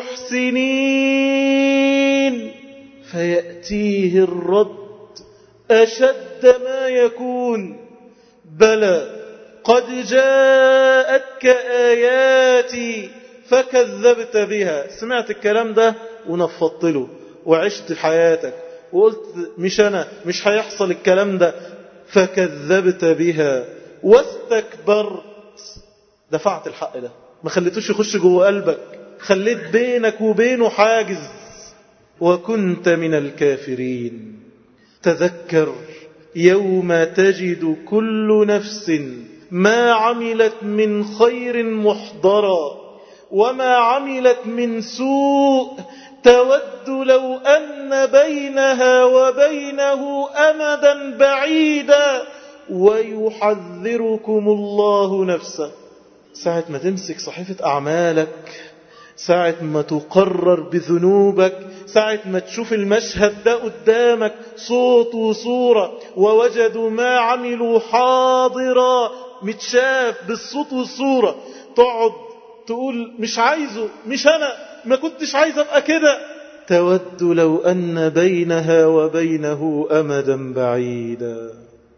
المحسنين. فيأتيه الرد أشد ما يكون: بلى قد جاءتك آياتي فكذبت بها. سمعت الكلام ده ونفضت له وعشت حياتك وقلت مش أنا مش هيحصل الكلام ده، فكذبت بها واستكبرت. دفعت الحق ده، ما خليتوش يخش جوه قلبك، خليت بينك وبينه حاجز، وكنت من الكافرين. تذكر يوم تجد كل نفس ما عملت من خير محضرا وما عملت من سوء تود لو أن بينها وبينه أمدا بعيدا ويحذركم الله نفسه. ساعة ما تمسك صحيفة أعمالك، ساعة ما تقرر بذنوبك، ساعة ما تشوف المشهد ده قدامك صوت وصورة، ووجدوا ما عملوا حاضرا، متشاف بالصوت والصورة، تقعد تقول مش عايزه، مش أنا، ما كنتش عايز أبقى كده. تود لو أن بينها وبينه أمدا بعيدا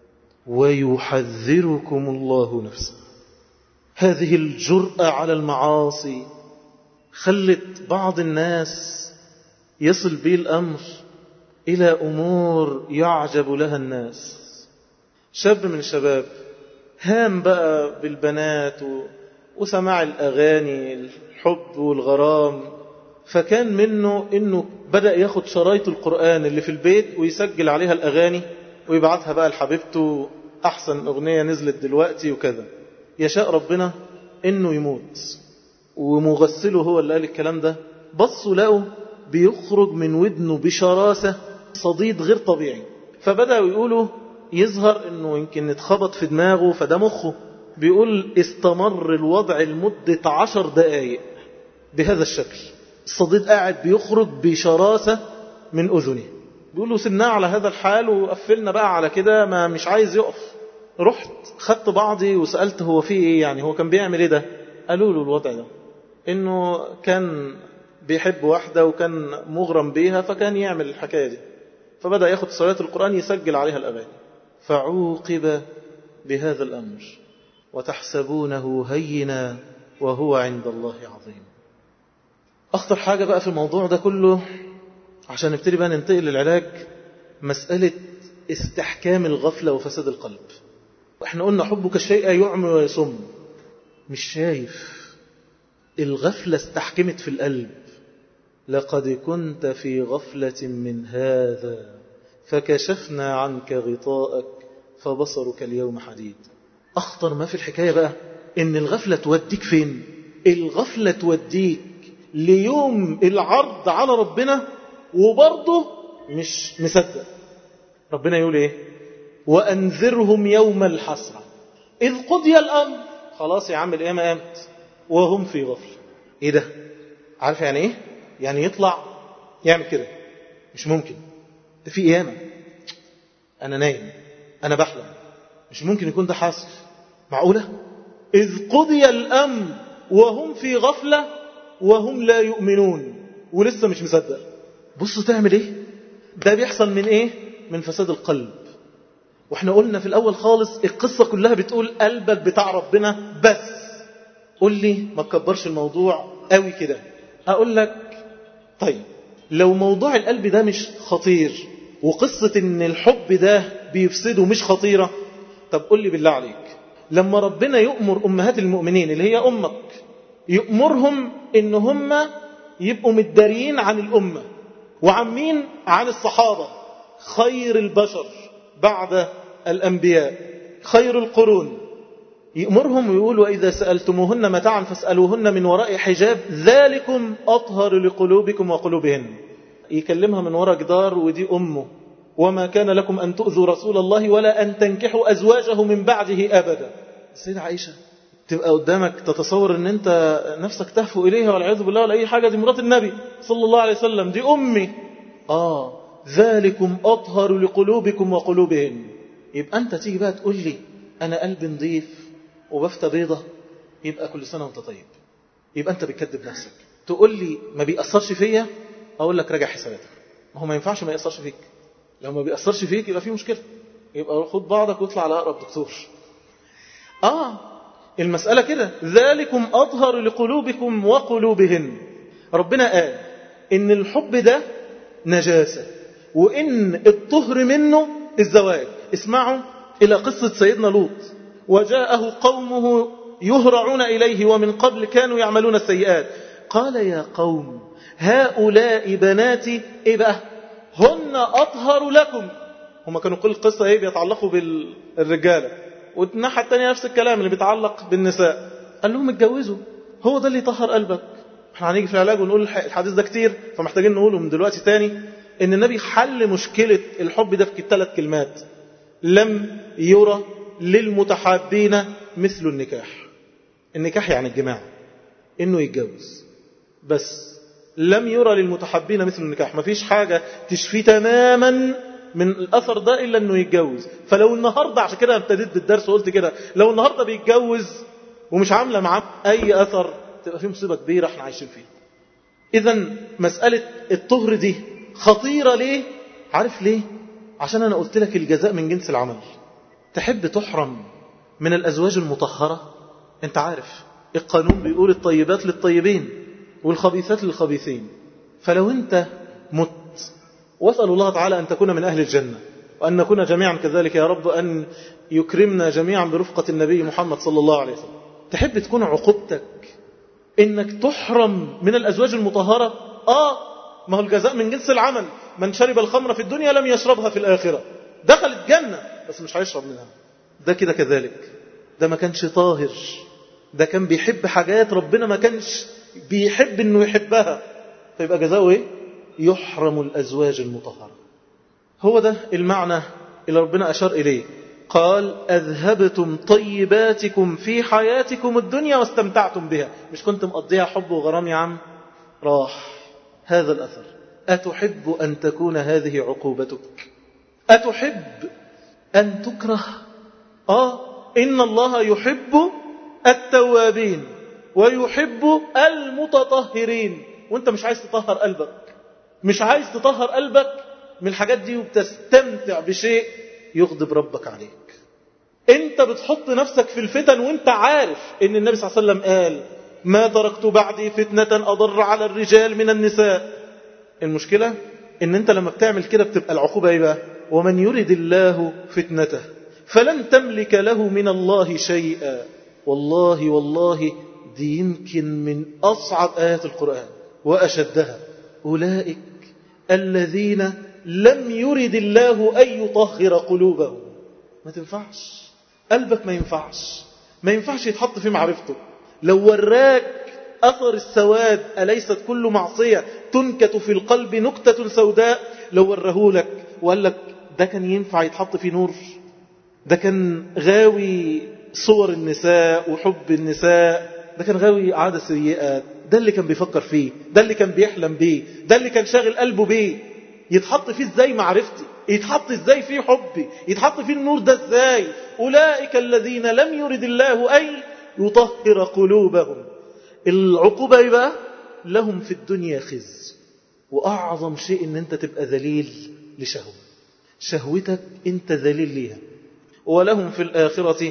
ويحذركم الله نفسه. هذه الجرأة على المعاصي خلت بعض الناس يصل به الأمر إلى أمور يعجب لها الناس. شاب من الشباب هام بقى بالبنات وسماع الأغاني، الحب والغرام، فكان منه إنه بدأ ياخد شرايط القرآن اللي في البيت ويسجل عليها الأغاني ويبعتها بقى لحبيبته، أحسن أغنية نزلت دلوقتي وكذا. يشاء ربنا إنه يموت، ومغسله هو اللي قال الكلام ده. بصوا لقوا بيخرج من ودنه بشراسة صديد غير طبيعي، فبدأوا يقولوا يظهر إنه يمكن اتخبط في دماغه فده مخه. بيقول استمر الوضع لمدة 10 دقائق بهذا الشكل، الصديد قاعد بيخرج بشراسة من أذنه. بيقولوا سناه على هذا الحال وقفلنا بقى على كده، ما مش عايز يقف. رحت خدت بعضي وسألت هو فيه ايه، يعني هو كان بيعمل ايه ده؟ قالوا له الوضع ده انه كان بيحب واحدة وكان مغرم بيها، فكان يعمل الحكاية دي، فبدأ ياخد صلاة القرآن يسجل عليها الأغاني، فعوقب بهذا الأمر. وتحسبونه هينا وهو عند الله عظيم. أخطر حاجة بقى في الموضوع ده كله عشان نبتدي بقى ننتقل للعلاج، مسألة استحكام الغفلة وفساد القلب. احنا قلنا حبك الشيء يعمي ويصم، مش شايف. الغفلة استحكمت في القلب. لقد كنت في غفلة من هذا فكشفنا عنك غطاءك فبصرك اليوم حديد. أخطر ما في الحكاية بقى إن الغفلة توديك فين؟ الغفلة توديك ليوم العرض على ربنا وبرضه مش مصدق. ربنا يقول ايه؟ وأنذرهم يوم الحسرة إذ قضي الأمر. خلاص يا عم القيامة قامت وهم في غفلة. ايه ده؟ عارف يعني ايه؟ يعني يطلع يعمل كده، مش ممكن، ده في قيامة، أنا نايم، أنا بحلم، مش ممكن يكون ده حاصل، معقولة؟ إذ قضي الأمر وهم في غفلة وهم لا يؤمنون، ولسه مش مصدق. بصوا تعمل ايه؟ ده بيحصل من ايه؟ من فساد القلب. واحنا قلنا في الأول خالص القصة كلها بتقول قلبك بتاع ربنا بس. قل لي ما تكبرش الموضوع قوي كده. أقول لك طيب لو موضوع القلب ده مش خطير وقصة ان الحب ده بيفسده مش خطيرة، طب قل لي بالله عليك لما ربنا يؤمر أمهات المؤمنين اللي هي أمك يؤمرهم إن هم يبقوا متداريين عن الأمة وعن مين؟ عن الصحابة خير البشر بعد الأنبياء خير القرون، يأمرهم ويقول وإذا سألتموهن متاعا فاسألوهن من وراء حجاب ذلكم أطهر لقلوبكم وقلوبهن. يكلمها من وراء جدار ودي أمه، وما كان لكم أن تؤذوا رسول الله ولا أن تنكحوا أزواجه من بعده أبدا. السيدة عائشة تبقى قدامك تتصور أن أنت نفسك تهفو إليها والعياذ بالله ولا أي حاجة، دي مرات النبي صلى الله عليه وسلم، دي أمي. ذلكم أطهر لقلوبكم وقلوبهن. يبقى أنت تيجي بقى تقول لي أنا قلبي نظيف وبفتة بيضة، يبقى كل سنة وانت طيب، يبقى أنت بتكذب نفسك. تقول لي ما بيأثرش فيا، أقول لك راجع حساباتك، ما هو ما ينفعش ما يأثرش فيك. لو ما بيأثرش فيك يبقى في مشكلة، يبقى خد بعضك واطلع على أقرب دكتور. المسألة كده، ذلكم أطهر لقلوبكم وقلوبهن. ربنا قال إن الحب ده نجاسة، وإن الطهر منه الزواج. اسمعوا إلى قصة سيدنا لوط. وجاءه قومه يهرعون إليه ومن قبل كانوا يعملون السيئات قال يا قوم هؤلاء بناتي إيه بقى؟ هن أطهر لكم. هم كانوا كل القصة بيتعلقوا بالرجالة، والناحية التانية نفس الكلام اللي بيتعلق بالنساء. قال لهم اتجوزوا، هو ده اللي يطهر قلبك. احنا هنيجي في العلاج ونقول الحديث ده كتير فمحتاجين نقوله من دلوقتي تاني، ان النبي حل مشكلة الحب ده في 3 كلمات: لم يرى للمتحابين مثل النكاح. النكاح يعني الجماع، انه يتجوز بس. لم يرى للمتحابين مثل النكاح، مفيش حاجة تشفي تماما من الأثر ده إلا أنه يتجوز. فلو النهاردة، عشان كده ابتديت بالدرس وقلت كده، لو النهاردة بيتجوز ومش عاملة معاه أي أثر تبقى فيه مصيبة كبيرة احنا عايشين فيها. إذن مسألة الطهر دي خطيرة ليه؟ عارف ليه؟ عشان أنا قلت لك الجزاء من جنس العمل. تحب تحرم من الأزواج المطهرة؟ أنت عارف القانون بيقول الطيبات للطيبين والخبيثات للخبيثين. فلو أنت مت، واسأل الله تعالى أن تكون من أهل الجنة وأن نكون جميعا كذلك يا رب، أن يكرمنا جميعا برفقة النبي محمد صلى الله عليه وسلم. تحب تكون عقوبتك إنك تحرم من الأزواج المطهرة؟ ما هو الجزاء من جنس العمل. من شرب الخمر في الدنيا لم يشربها في الآخرة. دخل الجنة بس مش هيشرب منها. ده كده كذلك، ده ما كانش طاهر، ده كان بيحب حاجات ربنا ما كانش بيحب إنه يحبها، فيبقى جزاؤه إيه؟ يحرم الأزواج المطهرة. هو ده المعنى اللي ربنا أشار إليه. قال أذهبتم طيباتكم في حياتكم الدنيا واستمتعتم بها. مش كنت مقضيها حب وغرام يا عم؟ راح هذا الأثر. أتحب أن تكون هذه عقوبتك؟ أتحب أن تكره؟ إن الله يحب التوابين ويحب المتطهرين. وانت مش عايز تطهر قلبك، مش عايز تطهر قلبك من الحاجات دي وبتستمتع بشيء يغضب ربك عليك. انت بتحط نفسك في الفتن وانت عارف ان النبي صلى الله عليه وسلم قال ما تركت بعدي فتنة أضر على الرجال من النساء. المشكلة ان انت لما بتعمل كده بتبقى العقوبة ايه بقى؟ ومن يرد الله فتنته فلن تملك له من الله شيئا. والله دي يمكن من أصعب آيات القرآن وأشدها. أولئك الذين لم يرد الله أن يطهر قلوبهم. ما تنفعش قلبك، ما ينفعش يتحط في معرفته. لو وراك أثر السواد، أليست كل معصية تنكت في القلب نكتة سوداء؟ لو ورهولك وقال لك ده كان ينفع يتحط في نور، ده كان غاوي صور النساء وحب النساء، ده كان غاوي عادة سيئة، ده اللي كان بيفكر فيه، ده اللي كان بيحلم بيه، ده اللي كان شاغل قلبه بيه، يتحط فيه ازاي معرفتي؟ يتحط ازاي فيه حبي؟ يتحط فيه النور ده ازاي؟ أولئك الذين لم يرد الله أن يطهر قلوبهم. العقوبة يبقى لهم في الدنيا خزي. وأعظم شيء ان انت تبقى ذليل لشهوة، شهوتك انت ذليل ليها. ولهم في الآخرة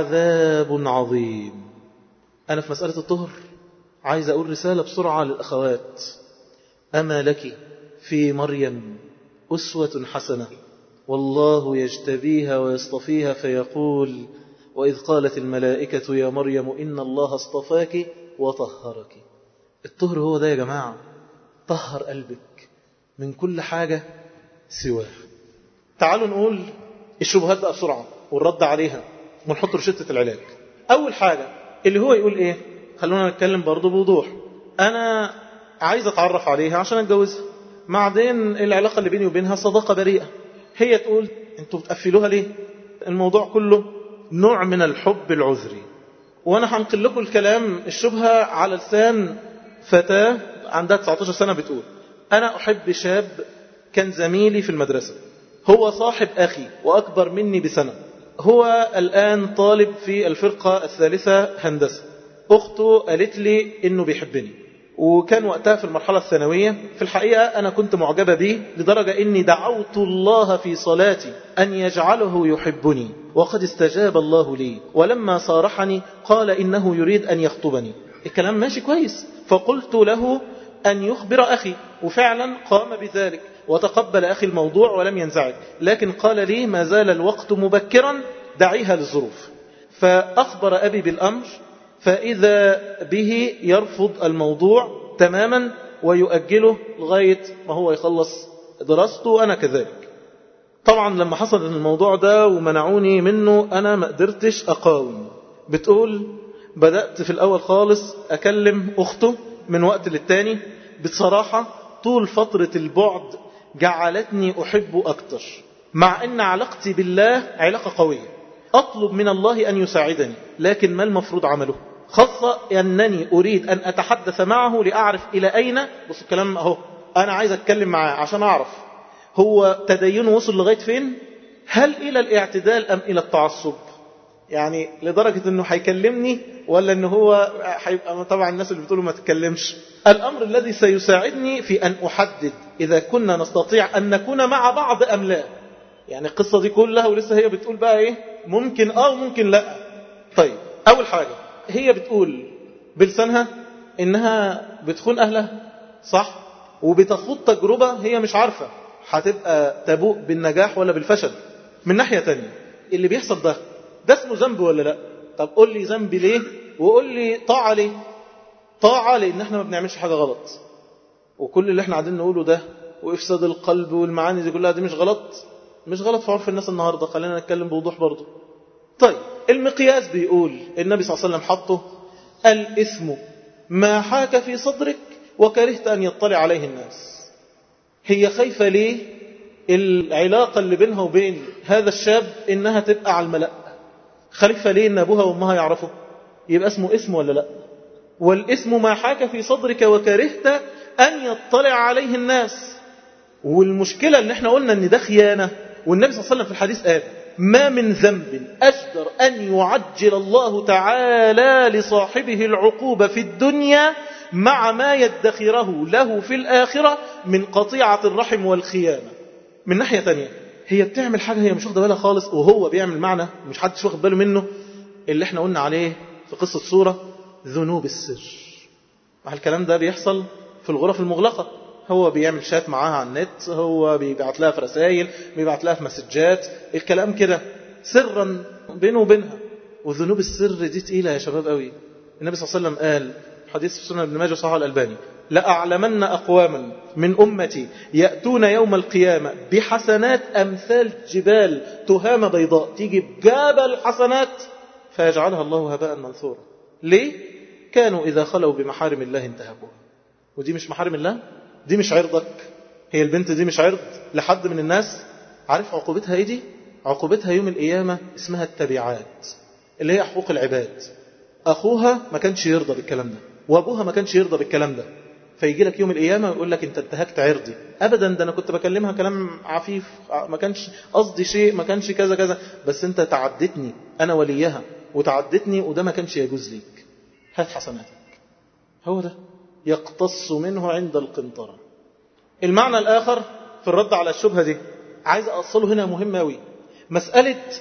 عذاب عظيم. أنا في مسألة الطهر عايز أقول رسالة بسرعة للأخوات. أما لك في مريم أسوة حسنة، والله يجتبيها ويصطفيها فيقول: وإذ قالت الملائكة يا مريم إن الله اصطفاك وطهرك. الطهر هو ده يا جماعة، طهر قلبك من كل حاجة سواه. تعالوا نقول الشبهات بقى بسرعة والرد عليها ونحط رشدة العلاج. أول حاجة اللي هو يقول إيه؟ خلونا نتكلم برضو بوضوح. أنا عايز أتعرف عليها عشان أتجوزها، بعدين العلاقة اللي بيني وبينها صداقة بريئة. هي تقول أنتوا بتقفلوها ليه؟ الموضوع كله نوع من الحب العذري. وأنا هنقل لكم الكلام الشبهة على لسان فتاة عندها 19 سنة بتقول: أنا أحب شاب كان زميلي في المدرسة، هو صاحب أخي وأكبر مني بسنة، هو الآن طالب في الفرقة الثالثة هندسة. أخته قالت لي إنه بيحبني، وكان وقتها في المرحلة الثانوية. في الحقيقة أنا كنت معجبة به لدرجة إني دعوت الله في صلاتي أن يجعله يحبني، وقد استجاب الله لي، ولما صارحني قال إنه يريد أن يخطبني. الكلام ماشي كويس، فقلت له أن يخبر أخي، وفعلا قام بذلك وتقبل أخي الموضوع ولم ينزعج، لكن قال لي ما زال الوقت مبكرا، دعيها للظروف. فأخبر أبي بالأمر، فإذا به يرفض الموضوع تماما ويؤجله لغاية ما هو يخلص دراسته، وأنا كذلك. طبعا لما حصل الموضوع ده ومنعوني منه أنا ما قدرتش أقاوم. بتقول بدأت في الأول خالص أكلم أخته من وقت للتاني. بصراحة طول فترة البعد جعلتني أحبه أكتر، مع أن علاقتي بالله علاقة قوية، أطلب من الله أن يساعدني، لكن ما المفروض عمله؟ خاصة أنني أريد أن أتحدث معه لأعرف إلى أين. بص الكلام أهو، أنا عايز أتكلم معاه عشان أعرف هو تدينه وصل لغاية فين، هل إلى الاعتدال أم إلى التعصب؟ يعني لدرجة أنه هيكلمني ولا أنه هو هيبقى طبعا الناس اللي بتقوله ما تتكلمش. الأمر الذي سيساعدني في أن أحدد إذا كنا نستطيع أن نكون مع بعض أم لا. يعني القصة دي كلها ولسه هي بتقول بقى إيه، ممكن وممكن لا. طيب أول حاجة هي بتقول بلسانها إنها بتخون أهلها، صح؟ وبتخوض تجربة هي مش عارفة هتبقى تبوء بالنجاح ولا بالفشل. من ناحية تانية اللي بيحصل ده اسمه ذنب ولا لا؟ طب قول لي ذنب ليه وقول لي طاعة ليه. طاعة لأن احنا ما بنعملش حاجة غلط، وكل اللي احنا قاعدين نقوله ده وإفساد القلب والمعاني دي كلها دي مش غلط، مش غلط في عرف الناس النهاردة. خلينا نتكلم بوضوح برضو. طيب المقياس بيقول النبي صلى الله عليه وسلم حطه: الإثم ما حاك في صدرك وكرهت أن يطلع عليه الناس. هي خايفة ليه العلاقة اللي بينها وبين هذا الشاب إنها تبقى على الملأ؟ خايفة ليه إن أبوها وأمها يعرفوا؟ يبقى اسمه اسم ولا لا؟ والاسم ما حاك في صدرك وكرهت أن يطلع عليه الناس. والمشكلة ان احنا قلنا ان ده خيانة، والنبي صلى الله عليه وسلم في الحديث قال: ما من ذنب أجدر أن يعجل الله تعالى لصاحبه العقوبة في الدنيا مع ما يدخره له في الآخرة من قطيعة الرحم والخيانة. من ناحية تانية هي بتعمل حاجة هي مش واخده بالها خالص، وهو بيعمل معنى مش حدش واخد باله منه، اللي احنا قلنا عليه في قصة سورة ذنوب السر. الكلام ده بيحصل في الغرف المغلقة، هو بيعمل شات معاها على النت، هو بيبعت لها في رسائل، بيبعت لها في مسجات، الكلام كده سرا بينه وبينها. وذنوب السر دي تقيلة يا شباب قوي. النبي صلى الله عليه وسلم قال حديث في سنن ابن ماجه صحيح الألباني: لأعلمن أقواما من أمتي يأتون يوم القيامة بحسنات أمثال جبال تهامة بيضاء، تيجي بجبل حسنات فيجعلها الله هباء منثورا. ليه؟ كانوا إذا خلوا بمحارم الله انتهكوها. ودي مش محارم الله، دي مش عرضك. هي البنت دي مش عرض لحد من الناس. عارف عقوبتها ايه دي؟ عقوبتها يوم القيامة اسمها التبعات، اللي هي حقوق العباد. أخوها ما كانش يرضى بالكلام ده، وأبوها ما كانش يرضى بالكلام ده، فيجي لك يوم القيامة ويقول لك انت انتهكت عرضي. أبدا، ده أنا كنت بكلمها كلام عفيف، ما كانش قصدي شيء، ما كانش كذا كذا، بس انت تعدتني، أنا وليها وتعدتني، وده ما كانش يجوز ليك. هات حسناتك. هو ده يقتص منه عند القنطرة. المعنى الآخر في الرد على الشبهة دي عايز أصله هنا مهم أوي. مسألة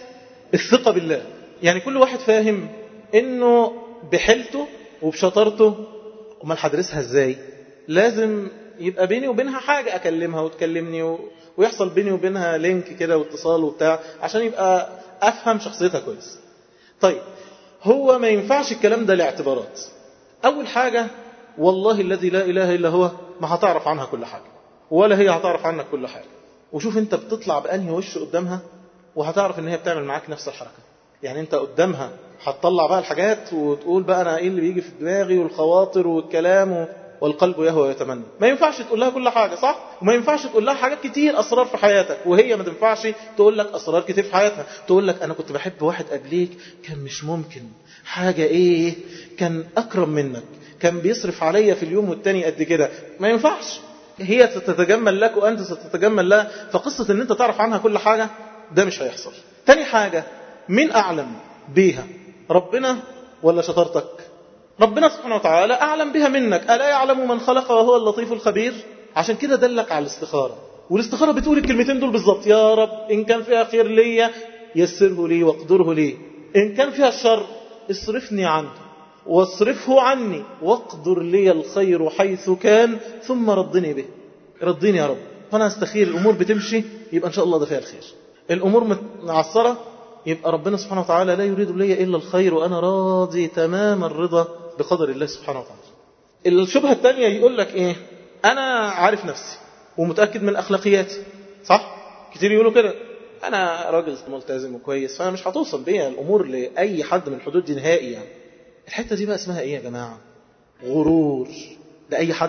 الثقة بالله. يعني كل واحد فاهم انه بحيلته وبشطارته امال هدرسها ازاي؟ لازم يبقى بيني وبينها حاجة اكلمها وتكلمني ويحصل بيني وبينها لينك كده واتصال وبتاع عشان يبقى افهم شخصيتها كويس. طيب هو ما ينفعش الكلام ده لاعتبارات. اول حاجة والله الذي لا اله الا هو ما هتعرف عنها كل حاجة ولا هي هتعرف عنك كل حاجة. وشوف انت بتطلع بأنهي وش قدامها وهتعرف ان هي بتعمل معاك نفس الحركة. يعني انت قدامها هتطلع بقى الحاجات وتقول بقى انا ايه اللي بيجي في دماغي والخواطر والكلام والقلب يهوى ويتمنى. ما ينفعش تقول لها كل حاجة صح؟ وما ينفعش تقول لها حاجات كتير أسرار في حياتك وهي ما تنفعش تقول لك أسرار كتير في حياتها. تقول لك أنا كنت بحب واحد قبليك كان مش ممكن حاجة إيه، كان أكرم منك، كان بيصرف عليا في اليوم والتاني قد كده. ما ينفعش. هي ستتجمل لك وأنت ستتجمل لها. فقصة أن أنت تعرف عنها كل حاجة ده مش هيحصل. تاني حاجة، مين أعلم بيها، ربنا ولا شطارتك؟ ربنا سبحانه وتعالى أعلم بها منك. ألا يعلم من خلق وهو اللطيف الخبير؟ عشان كده دلك على الاستخارة. والاستخارة بتقول الكلمتين دول بالظبط. يا رب إن كان فيها خير لي يسره لي واقدره لي، إن كان فيها الشر اصرفني عنه واصرفه عني واقدر لي الخير حيث كان ثم ردني به. رديني يا رب. فأنا استخير الأمور بتمشي يبقى إن شاء الله ده فيها الخير. الأمور معصرة يبقى ربنا سبحانه وتعالى لا يريد لي إلا الخير وأنا راضي تمام الرضا بقدر الله سبحانه وتعالى. الشبهة الثانية يقول لك إيه؟ أنا عارف نفسي ومتأكد من أخلاقياتي صح؟ كتير يقولوا كده، أنا راجل ملتزم وكويس فأنا مش هتوصل بيا الأمور لأي حد من الحدود دي نهائي. يعني الحتة دي بقى اسمها إيه يا جماعة؟ غرور لأي حد،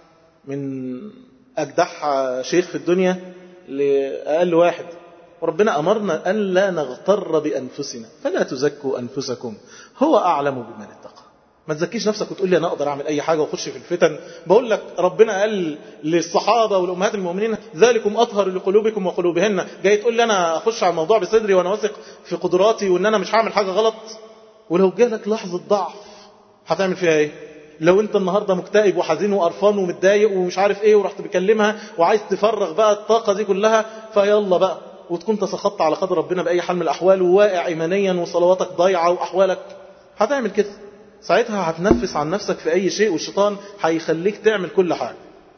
من أجدح شيخ في الدنيا لأقل واحد. وربنا أمرنا أن لا نغتر بأنفسنا فلا تزكوا أنفسكم هو أعلم بمن اتقى. ما تزكيش نفسك وتقول لي أنا أقدر أعمل أي حاجة وأخش في الفتن. بقول لك ربنا قال للصحابة والأمهات المؤمنين ذلكم أطهر لقلوبكم وقلوبهن. جاي تقول لي أنا أخش على الموضوع بصدري وأنا واثق في قدراتي وأن أنا مش هعمل حاجة غلط؟ ولو جالك لحظة ضعف هتعمل فيها إيه؟ لو أنت النهاردة مكتئب وحزين وقرفان ومتضايق ومش عارف إيه ورحت بكلمها وعايز تفرغ بقى الطاقة دي كلها، فيلا بقى وتكون تسخطت على قدر ربنا بأي حال من الأحوال وواقع إيمانيا وصلواتك ضايعة وأحوالك، هتعمل كده. ساعتها هتنفس عن نفسك في أي شيء والشيطان هيخليك تعمل كل حاجة.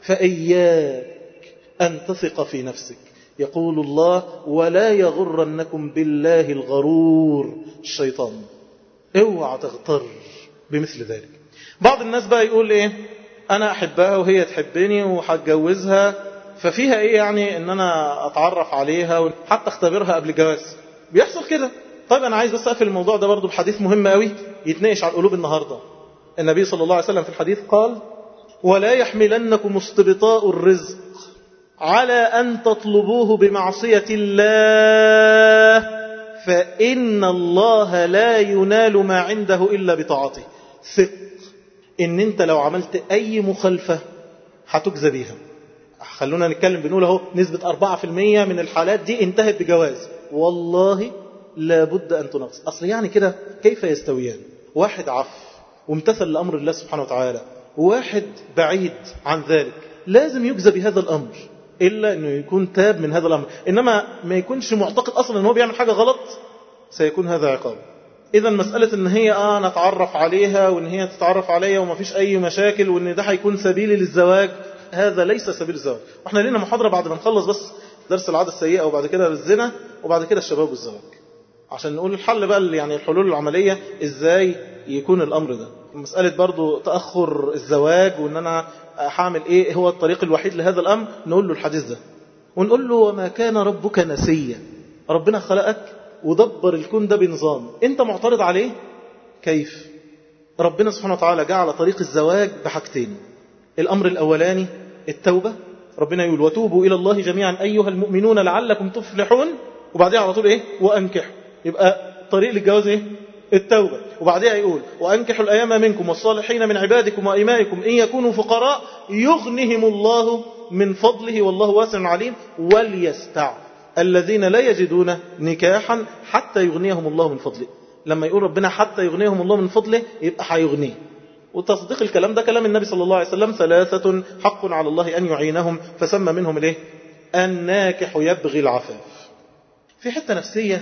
فإياك أن تثق في نفسك. يقول الله ولا يغرنكم بالله الغرور الشيطان. اوعى تغتر بمثل ذلك. بعض الناس بقى يقول إيه، أنا أحبها وهي تحبني وهتجوزها، ففيها إيه يعني إن أنا أتعرف عليها وحتى اختبرها قبل جواز. بيحصل كده. طيب أنا عايز بس أقفل الموضوع ده برضو بحديث مهم قوي يتناقش على القلوب النهاردة. النبي صلى الله عليه وسلم في الحديث قال ولا يحملنكم استبطاء الرزق على أن تطلبوه بمعصية الله فإن الله لا ينال ما عنده إلا بطاعته. ثق إن أنت لو عملت أي مخالفة هتجزى بيها. خلونا نتكلم بنقول اهو نسبة 4% من الحالات دي انتهت بجواز. والله لابد أن تنقص. أصل يعني كده كيف يستويان؟ واحد عف وامتثل لأمر الله سبحانه وتعالى وواحد بعيد عن ذلك، لازم يجزى بهذا الأمر إلا أنه يكون تاب من هذا الأمر. إنما ما يكونش معتقد أصلا أنه بيعمل حاجة غلط سيكون هذا عقاب. إذا مسألة أن هي نتعرف عليها وأن هي تتعرف عليها وما فيش أي مشاكل وأن ده هيكون سبيلي للزواج، هذا ليس سبيل الزواج. واحنا لنا محاضرة بعد ما نخلص بس درس العادة السيئة وبعد كده الزنا وبعد كده الشباب والزواج، عشان نقول الحل بقى يعني الحلول العملية ازاي يكون الامر ده. مسألة برضو تأخر الزواج وان انا هعمل ايه هو الطريق الوحيد لهذا الامر، نقول له الحديث ده ونقول له وما كان ربك نسيا. ربنا خلقك ودبر الكون ده بنظام، انت معترض عليه؟ كيف؟ ربنا سبحانه وتعالى جعل طريق الزواج بحاجتين. الامر الاولاني التوبة. ربنا يقول وتوبوا إلى الله جميعا أيها المؤمنون لعلكم تفلحون، وبعدها على طول إيه؟ وأنكحوا. يبقى طريق للجواز إيه؟ التوبة. وبعدها يقول وأنكحوا الأيام منكم والصالحين من عبادكم وإمائكم إن يكونوا فقراء يغنهم الله من فضله والله واسع عليم وليستعف الذين لا يجدون نكاحا حتى يغنيهم الله من فضله. لما يقول ربنا حتى يغنيهم الله من فضله يبقى هيغنيه. وتصديق الكلام ده كلام النبي صلى الله عليه وسلم ثلاثة حق على الله أن يعينهم فسمى منهم الايه؟ الناكح يبغي العفاف. في حتة نفسية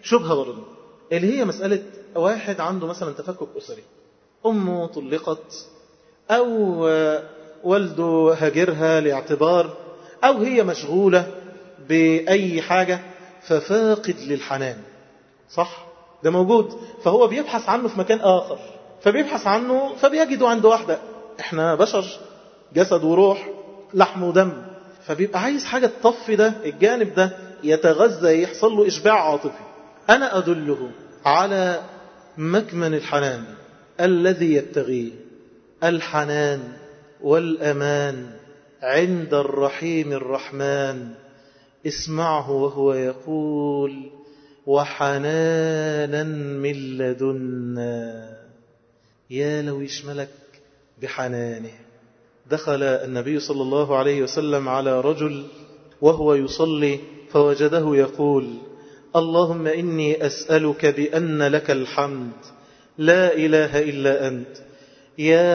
شبهة برضه، اللي هي مسألة واحد عنده مثلا تفكك أسري، أمه طلقت أو والده هاجرها لاعتبار، أو هي مشغولة بأي حاجة ففاقد للحنان، صح؟ ده موجود، فهو بيبحث عنه في مكان آخر، فبيبحث عنه فبيجده عند واحدة. احنا بشر، جسد وروح، لحم ودم، فبيبقى عايز حاجة تطفي ده الجانب ده، يتغذى، يحصل له إشباع عاطفي. أنا أدله على مكمن الحنان الذي يبتغيه، الحنان والأمان عند الرحيم الرحمن. اسمعه وهو يقول وحنانا من لدنا. يا لو يشملك بحنانه. دخل النبي صلى الله عليه وسلم على رجل وهو يصلي فوجده يقول اللهم إني أسألك بأن لك الحمد لا إله إلا أنت يا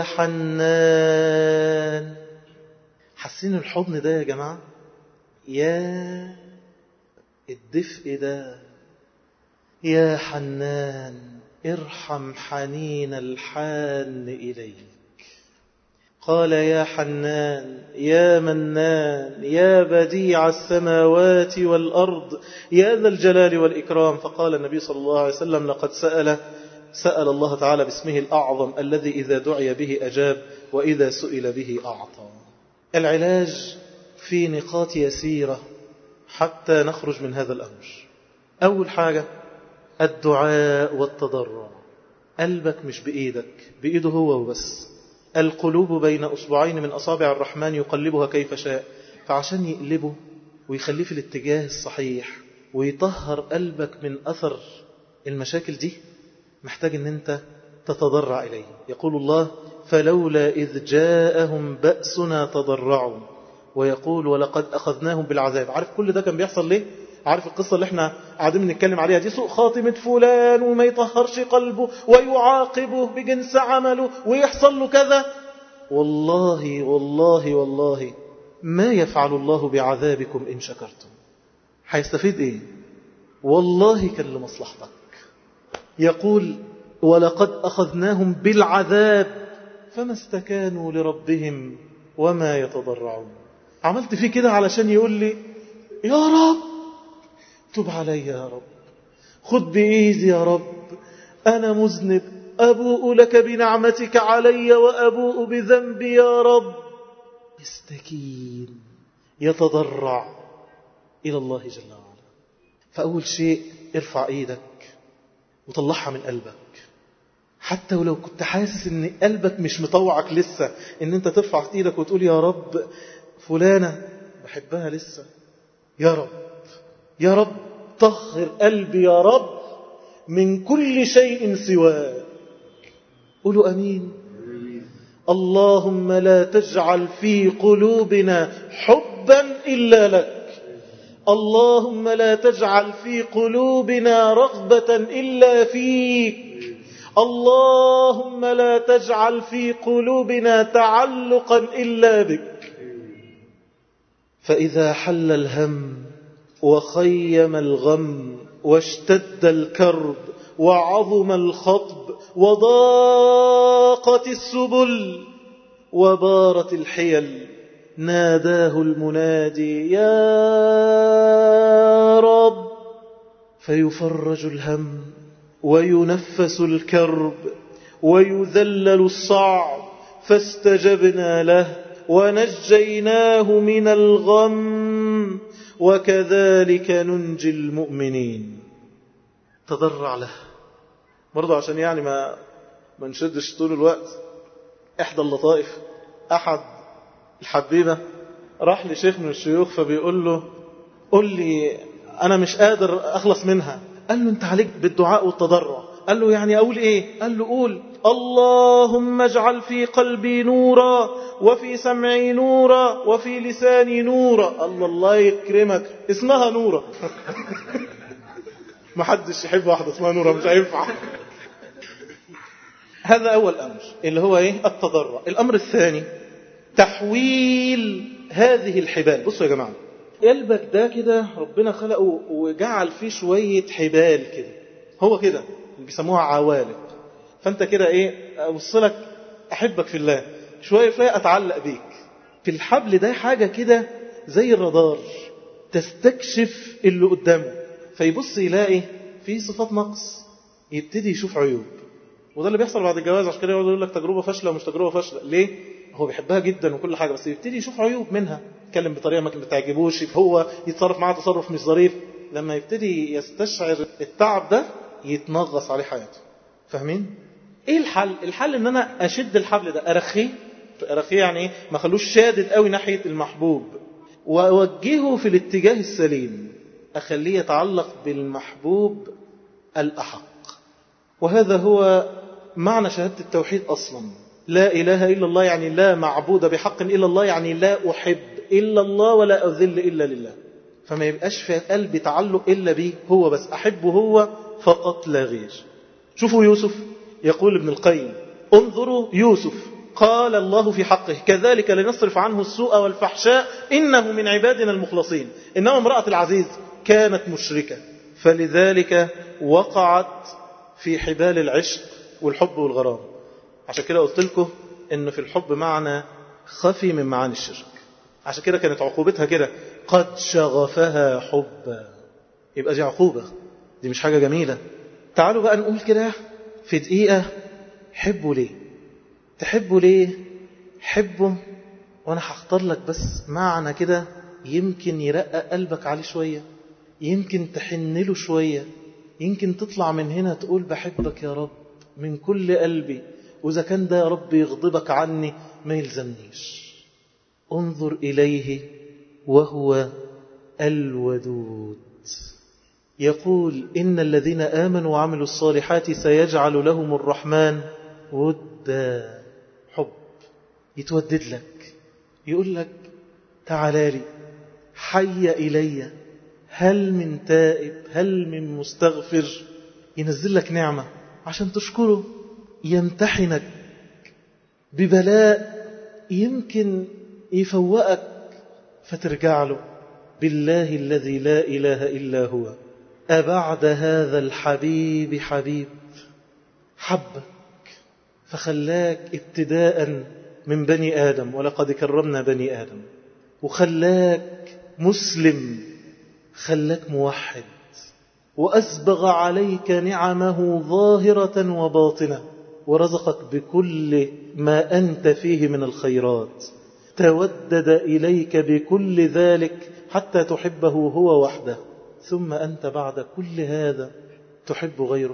حنان. حسين الحضن ده يا جماعة، يا الدفء ده، يا حنان ارحم حنين الحان إليك. قال يا حنان يا منان يا بديع السماوات والأرض يا ذا الجلال والإكرام. فقال النبي صلى الله عليه وسلم لقد سأل الله تعالى باسمه الأعظم الذي إذا دعي به أجاب وإذا سئل به أعطى. العلاج في نقاط يسيرة حتى نخرج من هذا الأمر. أول حاجة الدعاء والتضرع. قلبك مش بإيدك، بإيده هو وبس. القلوب بين أصبعين من أصابع الرحمن يقلبها كيف شاء. فعشان يقلبه ويخليه في الاتجاه الصحيح ويطهر قلبك من أثر المشاكل دي، محتاج أن أنت تتضرع إليه. يقول الله فلولا إذ جاءهم بأسنا تضرعوا، ويقول ولقد أخذناهم بالعذاب. عارف كل ده كان بيحصل ليه؟ عارف القصة اللي احنا قاعدين نتكلم عليها دي، سوء خاتمة فلان وما يطهرش قلبه ويعاقبه بجنس عمله ويحصل له كذا. والله والله والله ما يفعل الله بعذابكم إن شكرتم. هيستفيد ايه؟ والله كان لمصلحتك. يقول ولقد أخذناهم بالعذاب فما استكانوا لربهم وما يتضرعون. عملت فيه كده علشان يقول لي يا رب تب علي يا رب، خد بإيدي يا رب، أنا مذنب، أبوء لك بنعمتك علي وأبوء بذنبي يا رب. يستكين، يتضرع إلى الله جل وعلا. فأول شيء ارفع إيدك وطلعها من قلبك، حتى ولو كنت حاسس ان قلبك مش مطوعك لسه ان انت ترفع ايدك وتقول يا رب فلانة بحبها لسه، يا رب يا رب طهر قلبي يا رب من كل شيء سواك. قولوا أمين. اللهم لا تجعل في قلوبنا حبا إلا لك، اللهم لا تجعل في قلوبنا رغبة إلا فيك، اللهم لا تجعل في قلوبنا تعلقا إلا بك. فإذا حل الهم وخيم الغم واشتد الكرب وعظم الخطب وضاقت السبل وبارت الحيل، ناداه المنادي يا رب، فيفرج الهم وينفس الكرب ويذلل الصعب. فاستجبنا له ونجيناه من الغم وكذلك ننجي المؤمنين. تضرع له برضه عشان يعني ما نشدش طول الوقت. احدى اللطائف، احد الحبيبة راح لشيخ من الشيوخ فبيقول له قل لي انا مش قادر اخلص منها. قال له انت عليك بالدعاء والتضرع. قال له يعني اقول ايه؟ قال له قول اللهم اجعل في قلبي نورا وفي سمعي نورا وفي لساني نورا. الله يكرمك، اسمها نورا. ما حدش يحب واحدة اسمها نورا، مش هينفع. هذا أول أمر اللي هو إيه؟ التضرع. الأمر الثاني تحويل هذه الحبال. بصوا يا جماعة، قلبك ده كده ربنا خلقه وجعل فيه شوية حبال كده، هو كده بيسموها عوالق. فانت كده ايه، اوصلك احبك في الله شوية شوية، اتعلق بيك في الحبل ده. حاجة كده زي الرادار تستكشف اللي قدامه، فيبص يلاقي فيه صفات نقص، يبتدي يشوف عيوب. وده اللي بيحصل بعد الجواز. عشان كده يقول لك تجربة فاشلة ومش تجربة فاشلة. ليه؟ هو بيحبها جدا وكل حاجة، بس يبتدي يشوف عيوب منها، يتكلم بطريقة ما بتعجبوش، هو يتصرف معاه تصرف مش ظريف. لما يبتدي يستشعر التعب ده يتنغص عليه حياته. فاهمين؟ ايه الحل؟ الحل ان انا اشد الحبل ده، ارخيه يعني ايه؟ ما خلوش شادد قوي ناحية المحبوب، واوجهه في الاتجاه السليم، اخليه يتعلق بالمحبوب الأحق. وهذا هو معنى شهادة التوحيد أصلا. لا إله إلا الله يعني لا معبود بحق إلا الله، يعني لا أحب إلا الله ولا أذل إلا لله. فما يبقاش في قلبي تعلق إلا به هو بس، أحبه هو فقط لا غير. شوفوا يوسف، يقول ابن القيم: انظروا يوسف، قال الله في حقه: كذلك لنصرف عنه السوء والفحشاء إنه من عبادنا المخلصين. إنما امرأة العزيز كانت مشركة، فلذلك وقعت في حبال العشق والحب والغرام. عشان كده قلت لكم إنه في الحب معنى خفي من معاني الشرك. عشان كده كانت عقوبتها كده: قد شغفها حبا. يبقى دي عقوبة، دي مش حاجة جميلة. تعالوا بقى نقول كده في دقيقة: حبوا ليه؟ تحبوا ليه؟ حبوا. وأنا هختار لك بس معنى كده يمكن يرقق قلبك عليه شوية، يمكن تحنله شوية، يمكن تطلع من هنا تقول بحبك يا رب من كل قلبي، وإذا كان ده يا رب يغضبك عني ما يلزمنيش. انظر إليه وهو الودود. يقول: إن الذين آمنوا وعملوا الصالحات سيجعل لهم الرحمن ودا. حب يتودد لك، يقول لك: تعالى لي، حي إلي، هل من تائب، هل من مستغفر. ينزل لك نعمة عشان تشكره، يمتحنك ببلاء يمكن يفوقك فترجع له. بالله الذي لا إله إلا هو، أبعد هذا الحبيب حبيب، حبك فخلاك ابتداء من بني آدم، ولقد كرمنا بني آدم، وخلاك مسلم، خلاك موحد، وأسبغ عليك نعمه ظاهرة وباطنة، ورزقك بكل ما أنت فيه من الخيرات، تودد إليك بكل ذلك حتى تحبه هو وحده. ثم أنت بعد كل هذا تحب غيره.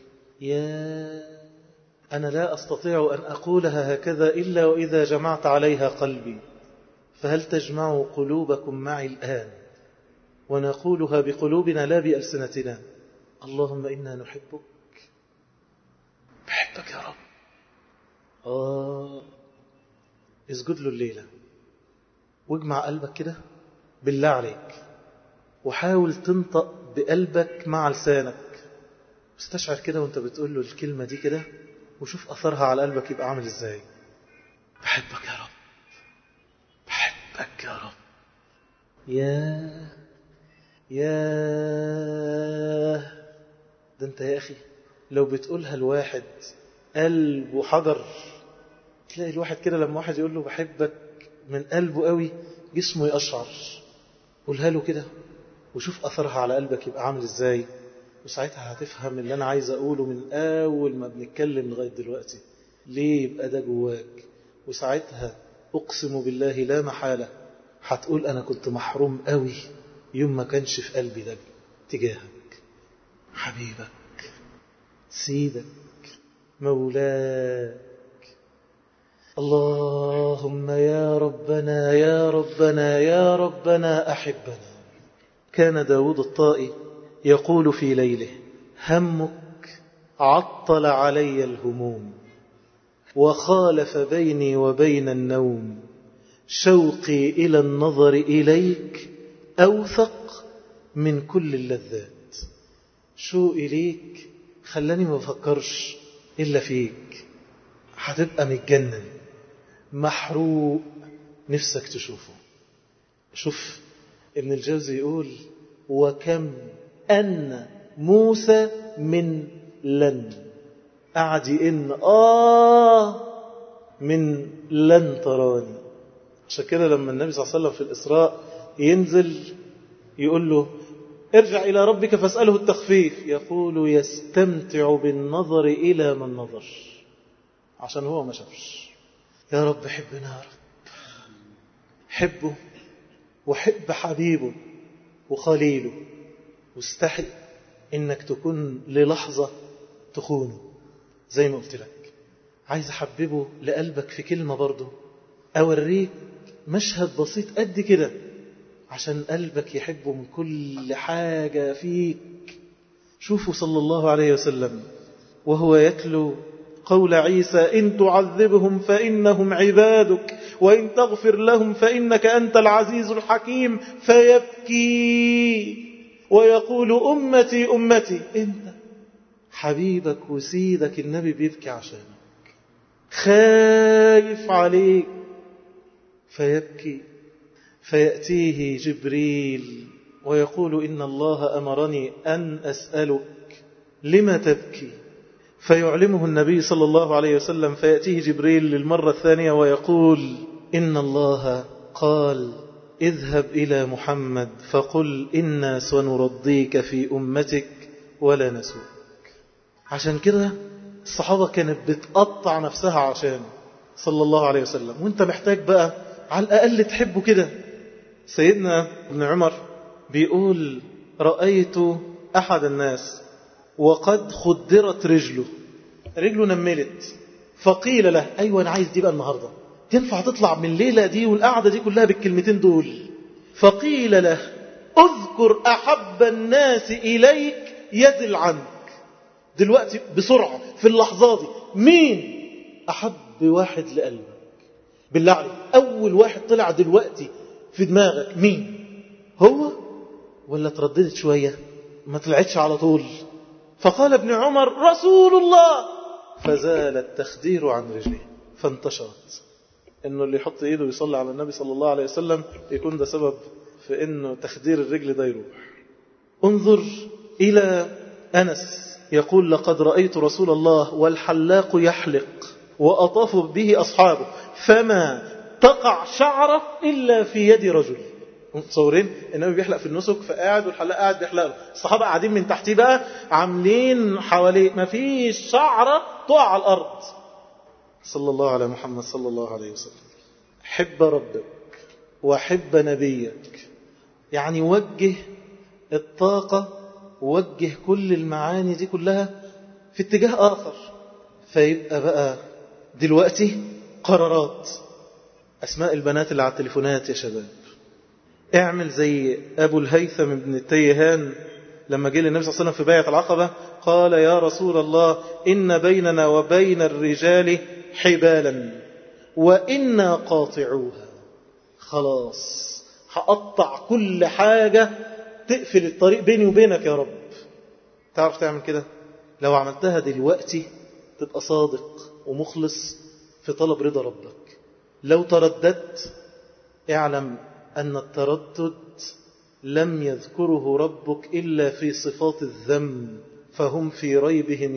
أنا لا أستطيع أن أقولها هكذا إلا وإذا جمعت عليها قلبي، فهل تجمع قلوبكم معي الآن ونقولها بقلوبنا لا بألسنتنا؟ اللهم إنا نحبك، بحبك يا رب. اسجد له الليلة واجمع قلبك كده بالله عليك، وحاول تنطق بقلبك مع لسانك. استشعر كده وانت بتقول له الكلمة دي كده، وشوف أثرها على قلبك يبقى عامل ازاي. بحبك يا رب، بحبك يا رب. ده انت يا أخي لو بتقولها الواحد قلب وحجر، تلاقي الواحد كده لما واحد يقول له بحبك من قلبه قوي جسمه يقشعر. قولها له كده وشوف أثرها على قلبك يبقى عامل ازاي، وساعتها هتفهم اللي أنا عايز أقوله من أول ما بنتكلم لغاية دلوقتي ليه يبقى ده جواك. وساعتها أقسم بالله لا محالة هتقول أنا كنت محروم قوي يوم ما كانش في قلبي ده تجاهك. حبيبك، سيدك، مولاك. اللهم يا ربنا يا ربنا يا ربنا أحبنا. كان داود الطائي يقول في ليله: همك عطل علي الهموم، وخالف بيني وبين النوم، شوقي إلى النظر إليك أوثق من كل اللذات. شوقي ليك خلاني ما بفكرش إلا فيك. هتبقى متجنن محروق نفسك تشوفه. شوف ابن الجوزي يقول وكم أن موسى من لن، قعد يئن من لن تراني. عشان كده لما النبي صلى الله عليه وسلم في الإسراء ينزل يقول له ارجع إلى ربك فاسأله التخفيف، يقول يستمتع بالنظر إلى من نظر، عشان هو ما شافش. يا رب حبنا يا رب، حبه وحب حبيبه وخليله، واستحي إنك تكون للحظة تخونه. زي ما قلت لك عايز أحببه لقلبك في كلمة برضه، أوريك مشهد بسيط قد كده عشان قلبك يحبه من كل حاجة فيك. شوفوا صلى الله عليه وسلم وهو يتلو قول عيسى إن تعذبهم فإنهم عبادك وإن تغفر لهم فإنك أنت العزيز الحكيم، فيبكي ويقول أمتي أمتي. أنت حبيبك وسيدك النبي بيبكي عشانك، خايف عليك، فيبكي. فيأتيه جبريل ويقول إن الله أمرني أن أسألك لما تبكي، فيعلمه النبي صلى الله عليه وسلم. فيأتيه جبريل للمرة الثانية ويقول إن الله قال اذهب إلى محمد فقل إنا سنرضيك في أمتك ولا نسوك. عشان كده الصحابة كانت بتقطع نفسها عشان صلى الله عليه وسلم، وانت محتاج بقى على الأقل تحبه كده. سيدنا ابن عمر بيقول رأيت أحد الناس وقد خدرت رجله نملت، فقيل له أيوة أنا عايز دي بقى النهاردة، تنفع تطلع من الليلة دي والقعدة دي كلها بالكلمتين دول. فقيل له اذكر أحب الناس إليك يزل عنك. دلوقتي بسرعة في اللحظة دي مين أحب واحد لقلبك؟ بالله عليك أول واحد طلع دلوقتي في دماغك مين؟ هو ولا ترددت شوية ما طلعتش على طول؟ فقال ابن عمر رسول الله، فزال التخدير عن رجله فانتشرت. انه اللي يحط ايده ويصلي على النبي صلى الله عليه وسلم يكون ده سبب في انه تخدير الرجل ده يروح. انظر الى أنس يقول لقد رأيت رسول الله والحلاق يحلق وأطاف به أصحابه فما تقع شعره إلا في يد رجل. متصورين النبي بيحلق في النسك فقاعد والحلاق قاعد بيحلق له، الصحابة قاعدين من تحتيه بقى عاملين حواليه ما فيش شعرة تقع على الأرض. صلى الله على محمد صلى الله عليه وسلم. حب ربك وحب نبيك، يعني وجه الطاقة ووجه كل المعاني دي كلها في اتجاه آخر. فيبقى بقى دلوقتي قرارات. أسماء البنات اللي على التليفونات يا شباب، اعمل زي أبو الهيثم بن التيهان لما جه للنبي صلى الله عليه وسلم في بيعة العقبة قال يا رسول الله إن بيننا وبين الرجال حبالا وإنا قاطعوها. خلاص هقطع كل حاجة تقفل الطريق بيني وبينك يا رب. تعرف تعمل كده؟ لو عملتها دلوقتي تبقى صادق ومخلص في طلب رضا ربك. لو ترددت اعلم أن التردد لم يذكره ربك إلا في صفات الذم، فهم في ريبهم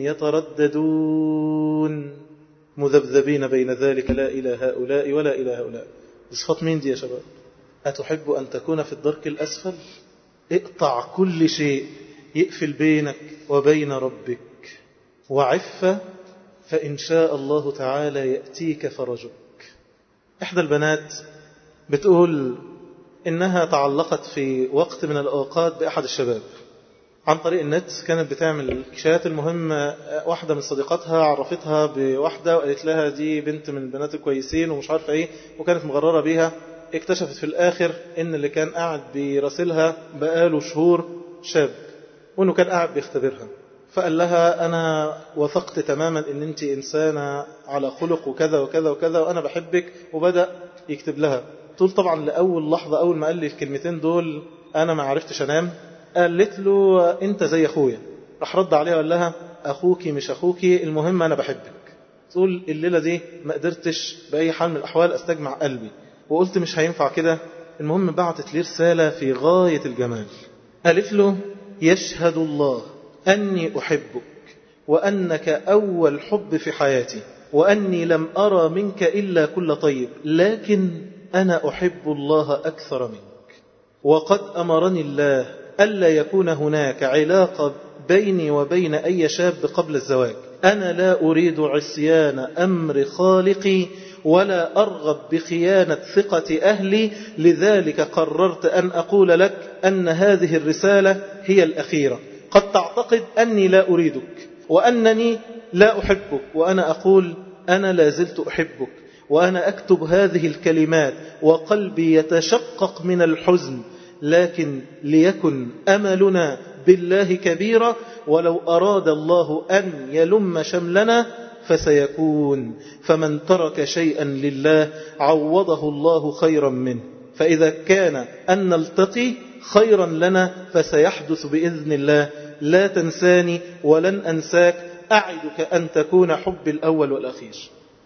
يترددون مذبذبين بين ذلك لا إلى هؤلاء ولا إلى هؤلاء. صفات مين دي يا شباب؟ أتحب أن تكون في الدرك الأسفل؟ اقطع كل شيء يقفل بينك وبين ربك وعفة، فإن شاء الله تعالى يأتيك فرجك. إحدى البنات بتقول إنها تعلقت في وقت من الأوقات بأحد الشباب عن طريق النت، كانت بتعمل شات. المهم واحدة من صديقاتها عرفتها بواحدة وقالت لها دي بنت من البنات الكويسين ومش عارفة ايه، وكانت مغررة بيها. اكتشفت في الآخر ان اللي كان قاعد بيراسلها بقاله شهور شاب، وانه كان قاعد بيختبرها. فقال لها انا وثقت تماما ان انت انسانة على خلق وكذا وكذا وكذا وانا بحبك، وبدأ يكتب لها. تقول طبعا لأول لحظة أول ما قال لي الكلمتين دول أنا ما عرفتش أنام. قالت له أنت زي أخويا. راح رد عليها وقال لها أخوكي مش أخوكي، المهم أنا بحبك. تقول الليلة دي ما قدرتش بأي حال من الأحوال أستجمع قلبي، وقلت مش هينفع كده المهم بعتت لي رسالة في غاية الجمال. قالت له: يشهد الله أني أحبك وأنك أول حب في حياتي، وأني لم أرى منك إلا كل طيب، لكن أنا أحب الله أكثر منك، وقد أمرني الله ألا يكون هناك علاقة بيني وبين أي شاب قبل الزواج. أنا لا أريد عصيان أمر خالقي ولا أرغب بخيانة ثقة أهلي، لذلك قررت أن أقول لك أن هذه الرسالة هي الأخيرة. قد تعتقد أني لا أريدك وأنني لا أحبك، وأنا أقول أنا لا زلت أحبك، وأنا أكتب هذه الكلمات وقلبي يتشقق من الحزن، لكن ليكن أملنا بالله كبيرا، ولو أراد الله أن يلم شملنا فسيكون، فمن ترك شيئا لله عوضه الله خيرا منه، فإذا كان أن نلتقي خيرا لنا فسيحدث بإذن الله. لا تنساني ولن أنساك، أعدك أن تكون حب الأول والأخير.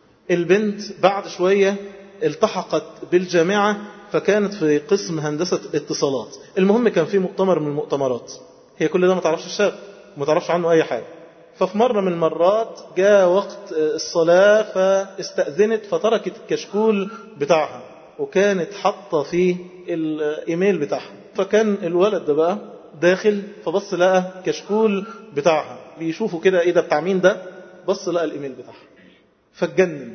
البنت بعد شوية التحقت بالجامعة، فكانت في قسم هندسة اتصالات. المهم كان في مؤتمر من المؤتمرات، هي كل ده ما تعرفش الشاب، ما تعرفش عنه أي حاجة. ففي مرة من المرات جاء وقت الصلاة فاستأذنت، فتركت الكشكول بتاعها وكانت حاطة فيه الإيميل بتاعها. فكان الولد ده بقى داخل فبص لقى كشكول بتاعها، بيشوفوا كده ايه ده بتاع مين ده، بص لقى الإيميل بتاعها فاتجنن،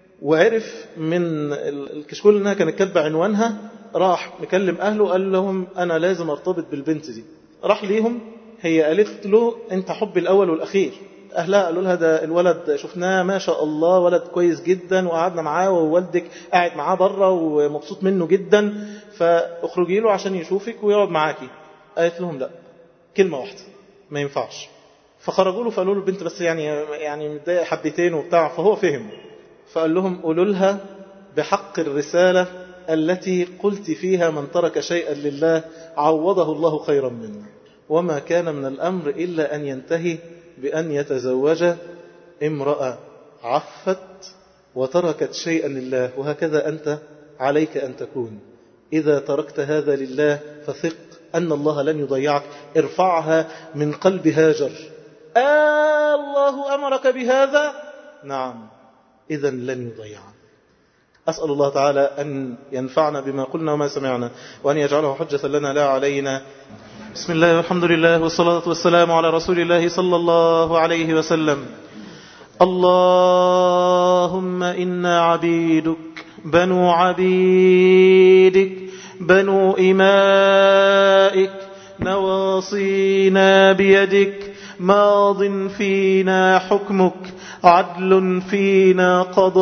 وعرف من الكشكول انها كانت كاتبه عنوانها. راح مكلم اهله قال لهم انا لازم ارتبط بالبنت دي. راح ليهم، هي قالت له انت حبي الاول والاخير. اهلها قالوا لها ده الولد شفناه ما شاء الله ولد كويس جدا، وقعدنا معاه ووالدك قاعد معاه بره ومبسوط منه جدا، فاخرجي له عشان يشوفك ويقعد معاكي. قالت لهم لا، كلمه واحده ما ينفعش. فخرجوا له فقالوا له البنت بس يعني متضايقه حبتين وبتاع، فهو فهم. فقال لهم قولوا لها بحق الرسالة التي قلت فيها من ترك شيئا لله عوضه الله خيرا منه، وما كان من الأمر إلا أن ينتهي بأن يتزوج امرأة عفت وتركت شيئا لله. وهكذا أنت عليك أن تكون، إذا تركت هذا لله فثق أن الله لن يضيعك. ارفعها من قلب هاجر. الله أمرك بهذا؟ نعم، إذا لن يضيعنا. أسأل الله تعالى أن ينفعنا بما قلنا وما سمعنا، وأن يجعله حجة لنا لا علينا. بسم الله والحمد لله والصلاة والسلام على رسول الله صلى الله عليه وسلم. اللهم إنا عبيدك بنو عبيدك بنو إمائك، نواصينا بيدك، ماض فينا حكمك، عدل فينا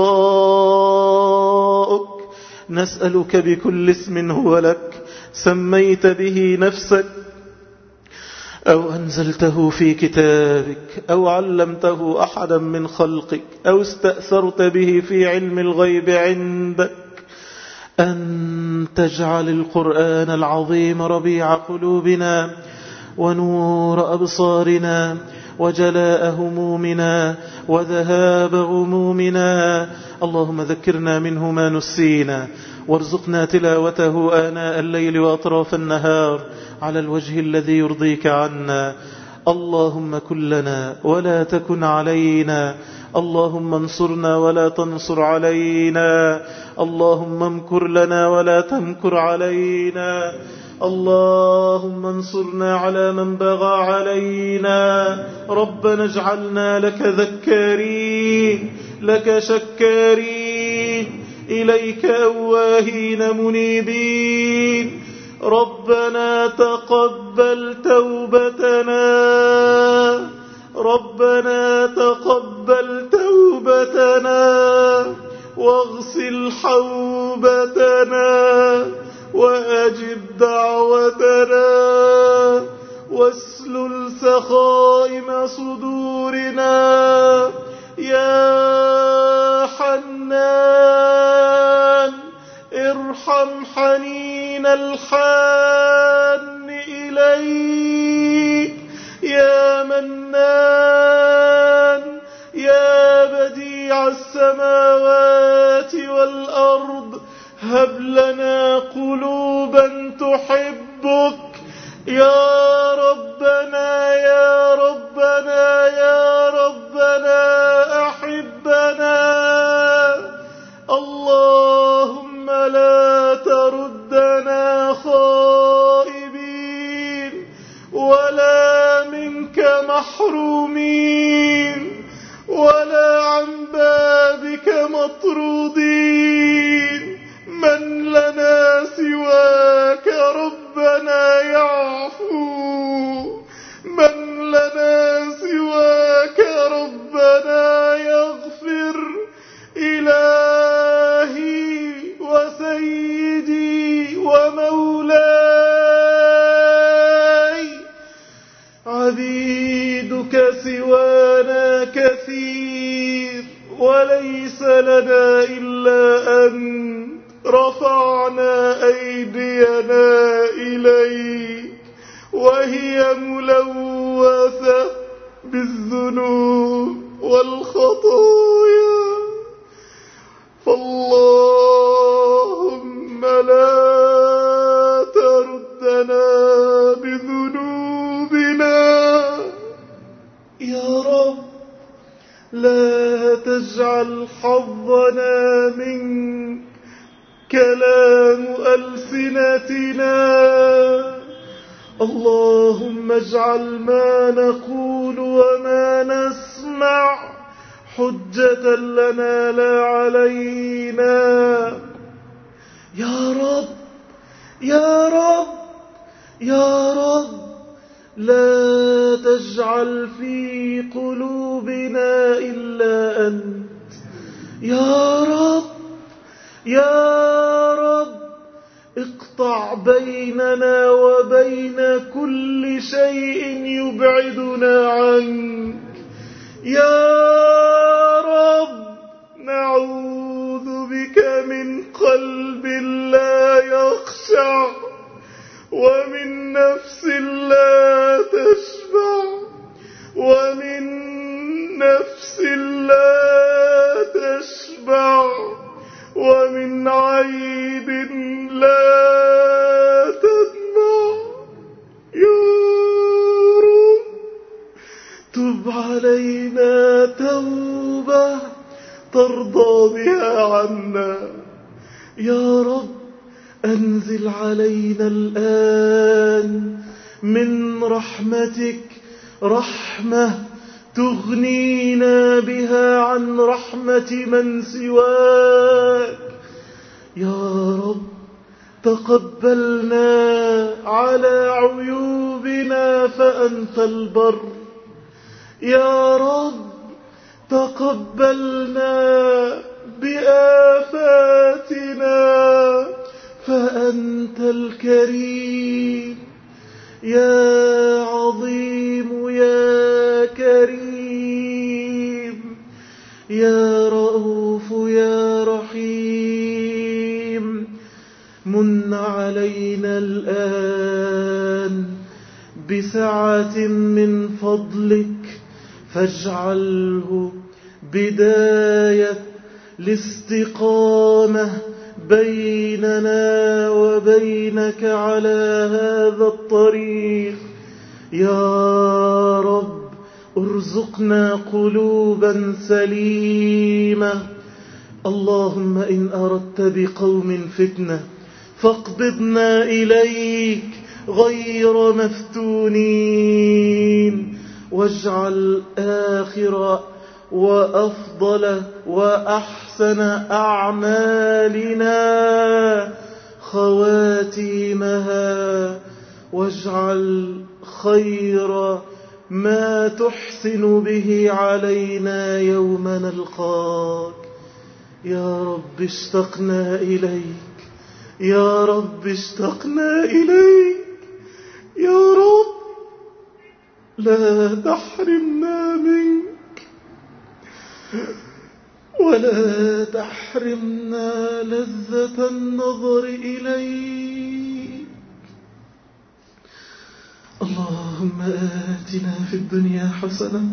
قضاؤك. نسألك بكل اسم هو لك سميت به نفسك أو أنزلته في كتابك أو علمته أحدا من خلقك أو استأثرت به في علم الغيب عندك، أن تجعل القرآن العظيم ربيع قلوبنا ونور أبصارنا وجلاء همومنا وذهاب غمومنا. اللهم ذكرنا منه ما نسينا، وارزقنا تلاوته آناء الليل وأطراف النهار على الوجه الذي يرضيك عنا. اللهم كن لنا ولا تكن علينا، اللهم انصرنا ولا تنصر علينا، اللهم امكر لنا ولا تمكر علينا، اللهم انصرنا على من بغى علينا. ربنا اجعلنا لك ذكارين لك شكارين إليك أواهين منيبين. ربنا تقبل توبتنا، ربنا تقبل توبتنا واغسل حوبتنا وأجب دعوتنا واسلل سخائم صدورنا. يا حنان ارحم حنين الحان إليك. يا منان يا بديع السماوات والأرض هب لنا قلوب محرومين ولا عن بابك مطرودين. من لنا سواك ربنا يعفو، من لنا سواك ربنا يغفر. إلهي وسيدي ومولاي، عبيدك سوانا كثير وليس لنا إلا أن رفعنا أيدينا إليك وهي ملوثة بالذنوب والخطايا، فاللهم لا تردنا بذنوبنا يا رب. لا تجعل حظنا منك كلام ألسنتنا. اللهم اجعل ما نقول وما نسمع حجة لنا لا علينا. يا رب يا رب يا رب، لا تجعل في قلوبنا إلا أنت. يا رب يا رب، اقطع بيننا وبين كل شيء يبعدنا عنك. يا رب نعوذ بك من قلب لا يخشع، ومن نفس لا تشبع، ومن نفس لا تشبع، ومن عيب لا تدمع. يا رب تب علينا توبة ترضى بها عنا. يا رب أنزل علينا الآن من رحمتك رحمة تغنينا بها عن رحمة من سواك. يا رب تقبلنا على عيوبنا فأنت البر. يا رب تقبلنا بآفاتنا فأنت الكريم. يا عظيم يا كريم يا رؤوف يا رحيم، من علينا الآن بسعة من فضلك، فاجعله بداية الاستقامة بيننا وبينك على هذا الطريق. يا رب ارزقنا قلوبا سليمة. اللهم إن أردت بقوم فتنة فاقبضنا إليك غير مفتونين، واجعل آخر وأفضل وأحسن أعمالنا خواتيمها، واجعل خير ما تحسن به علينا يوم نلقاك. يا رب اشتقنا إليك، يا رب اشتقنا إليك. يا رب لا تحرمنا منك ولا تحرمنا لذة النظر إليك. اللهم آتنا في الدنيا حسنة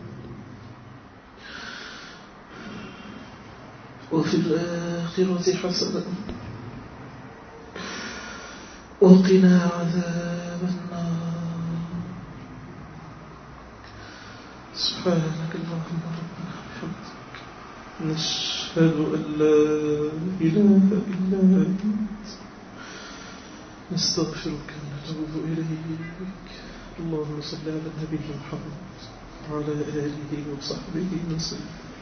وفي الآخرة حسنة وقنا عذاب النار. سبحانك اللهم ربنا وبحمدك، نشهد أن لا إله إلا أنت، نستغفرك ونتوب إليك. اللهم صل على النبي محمد وعلى آله وصحبه وسلم.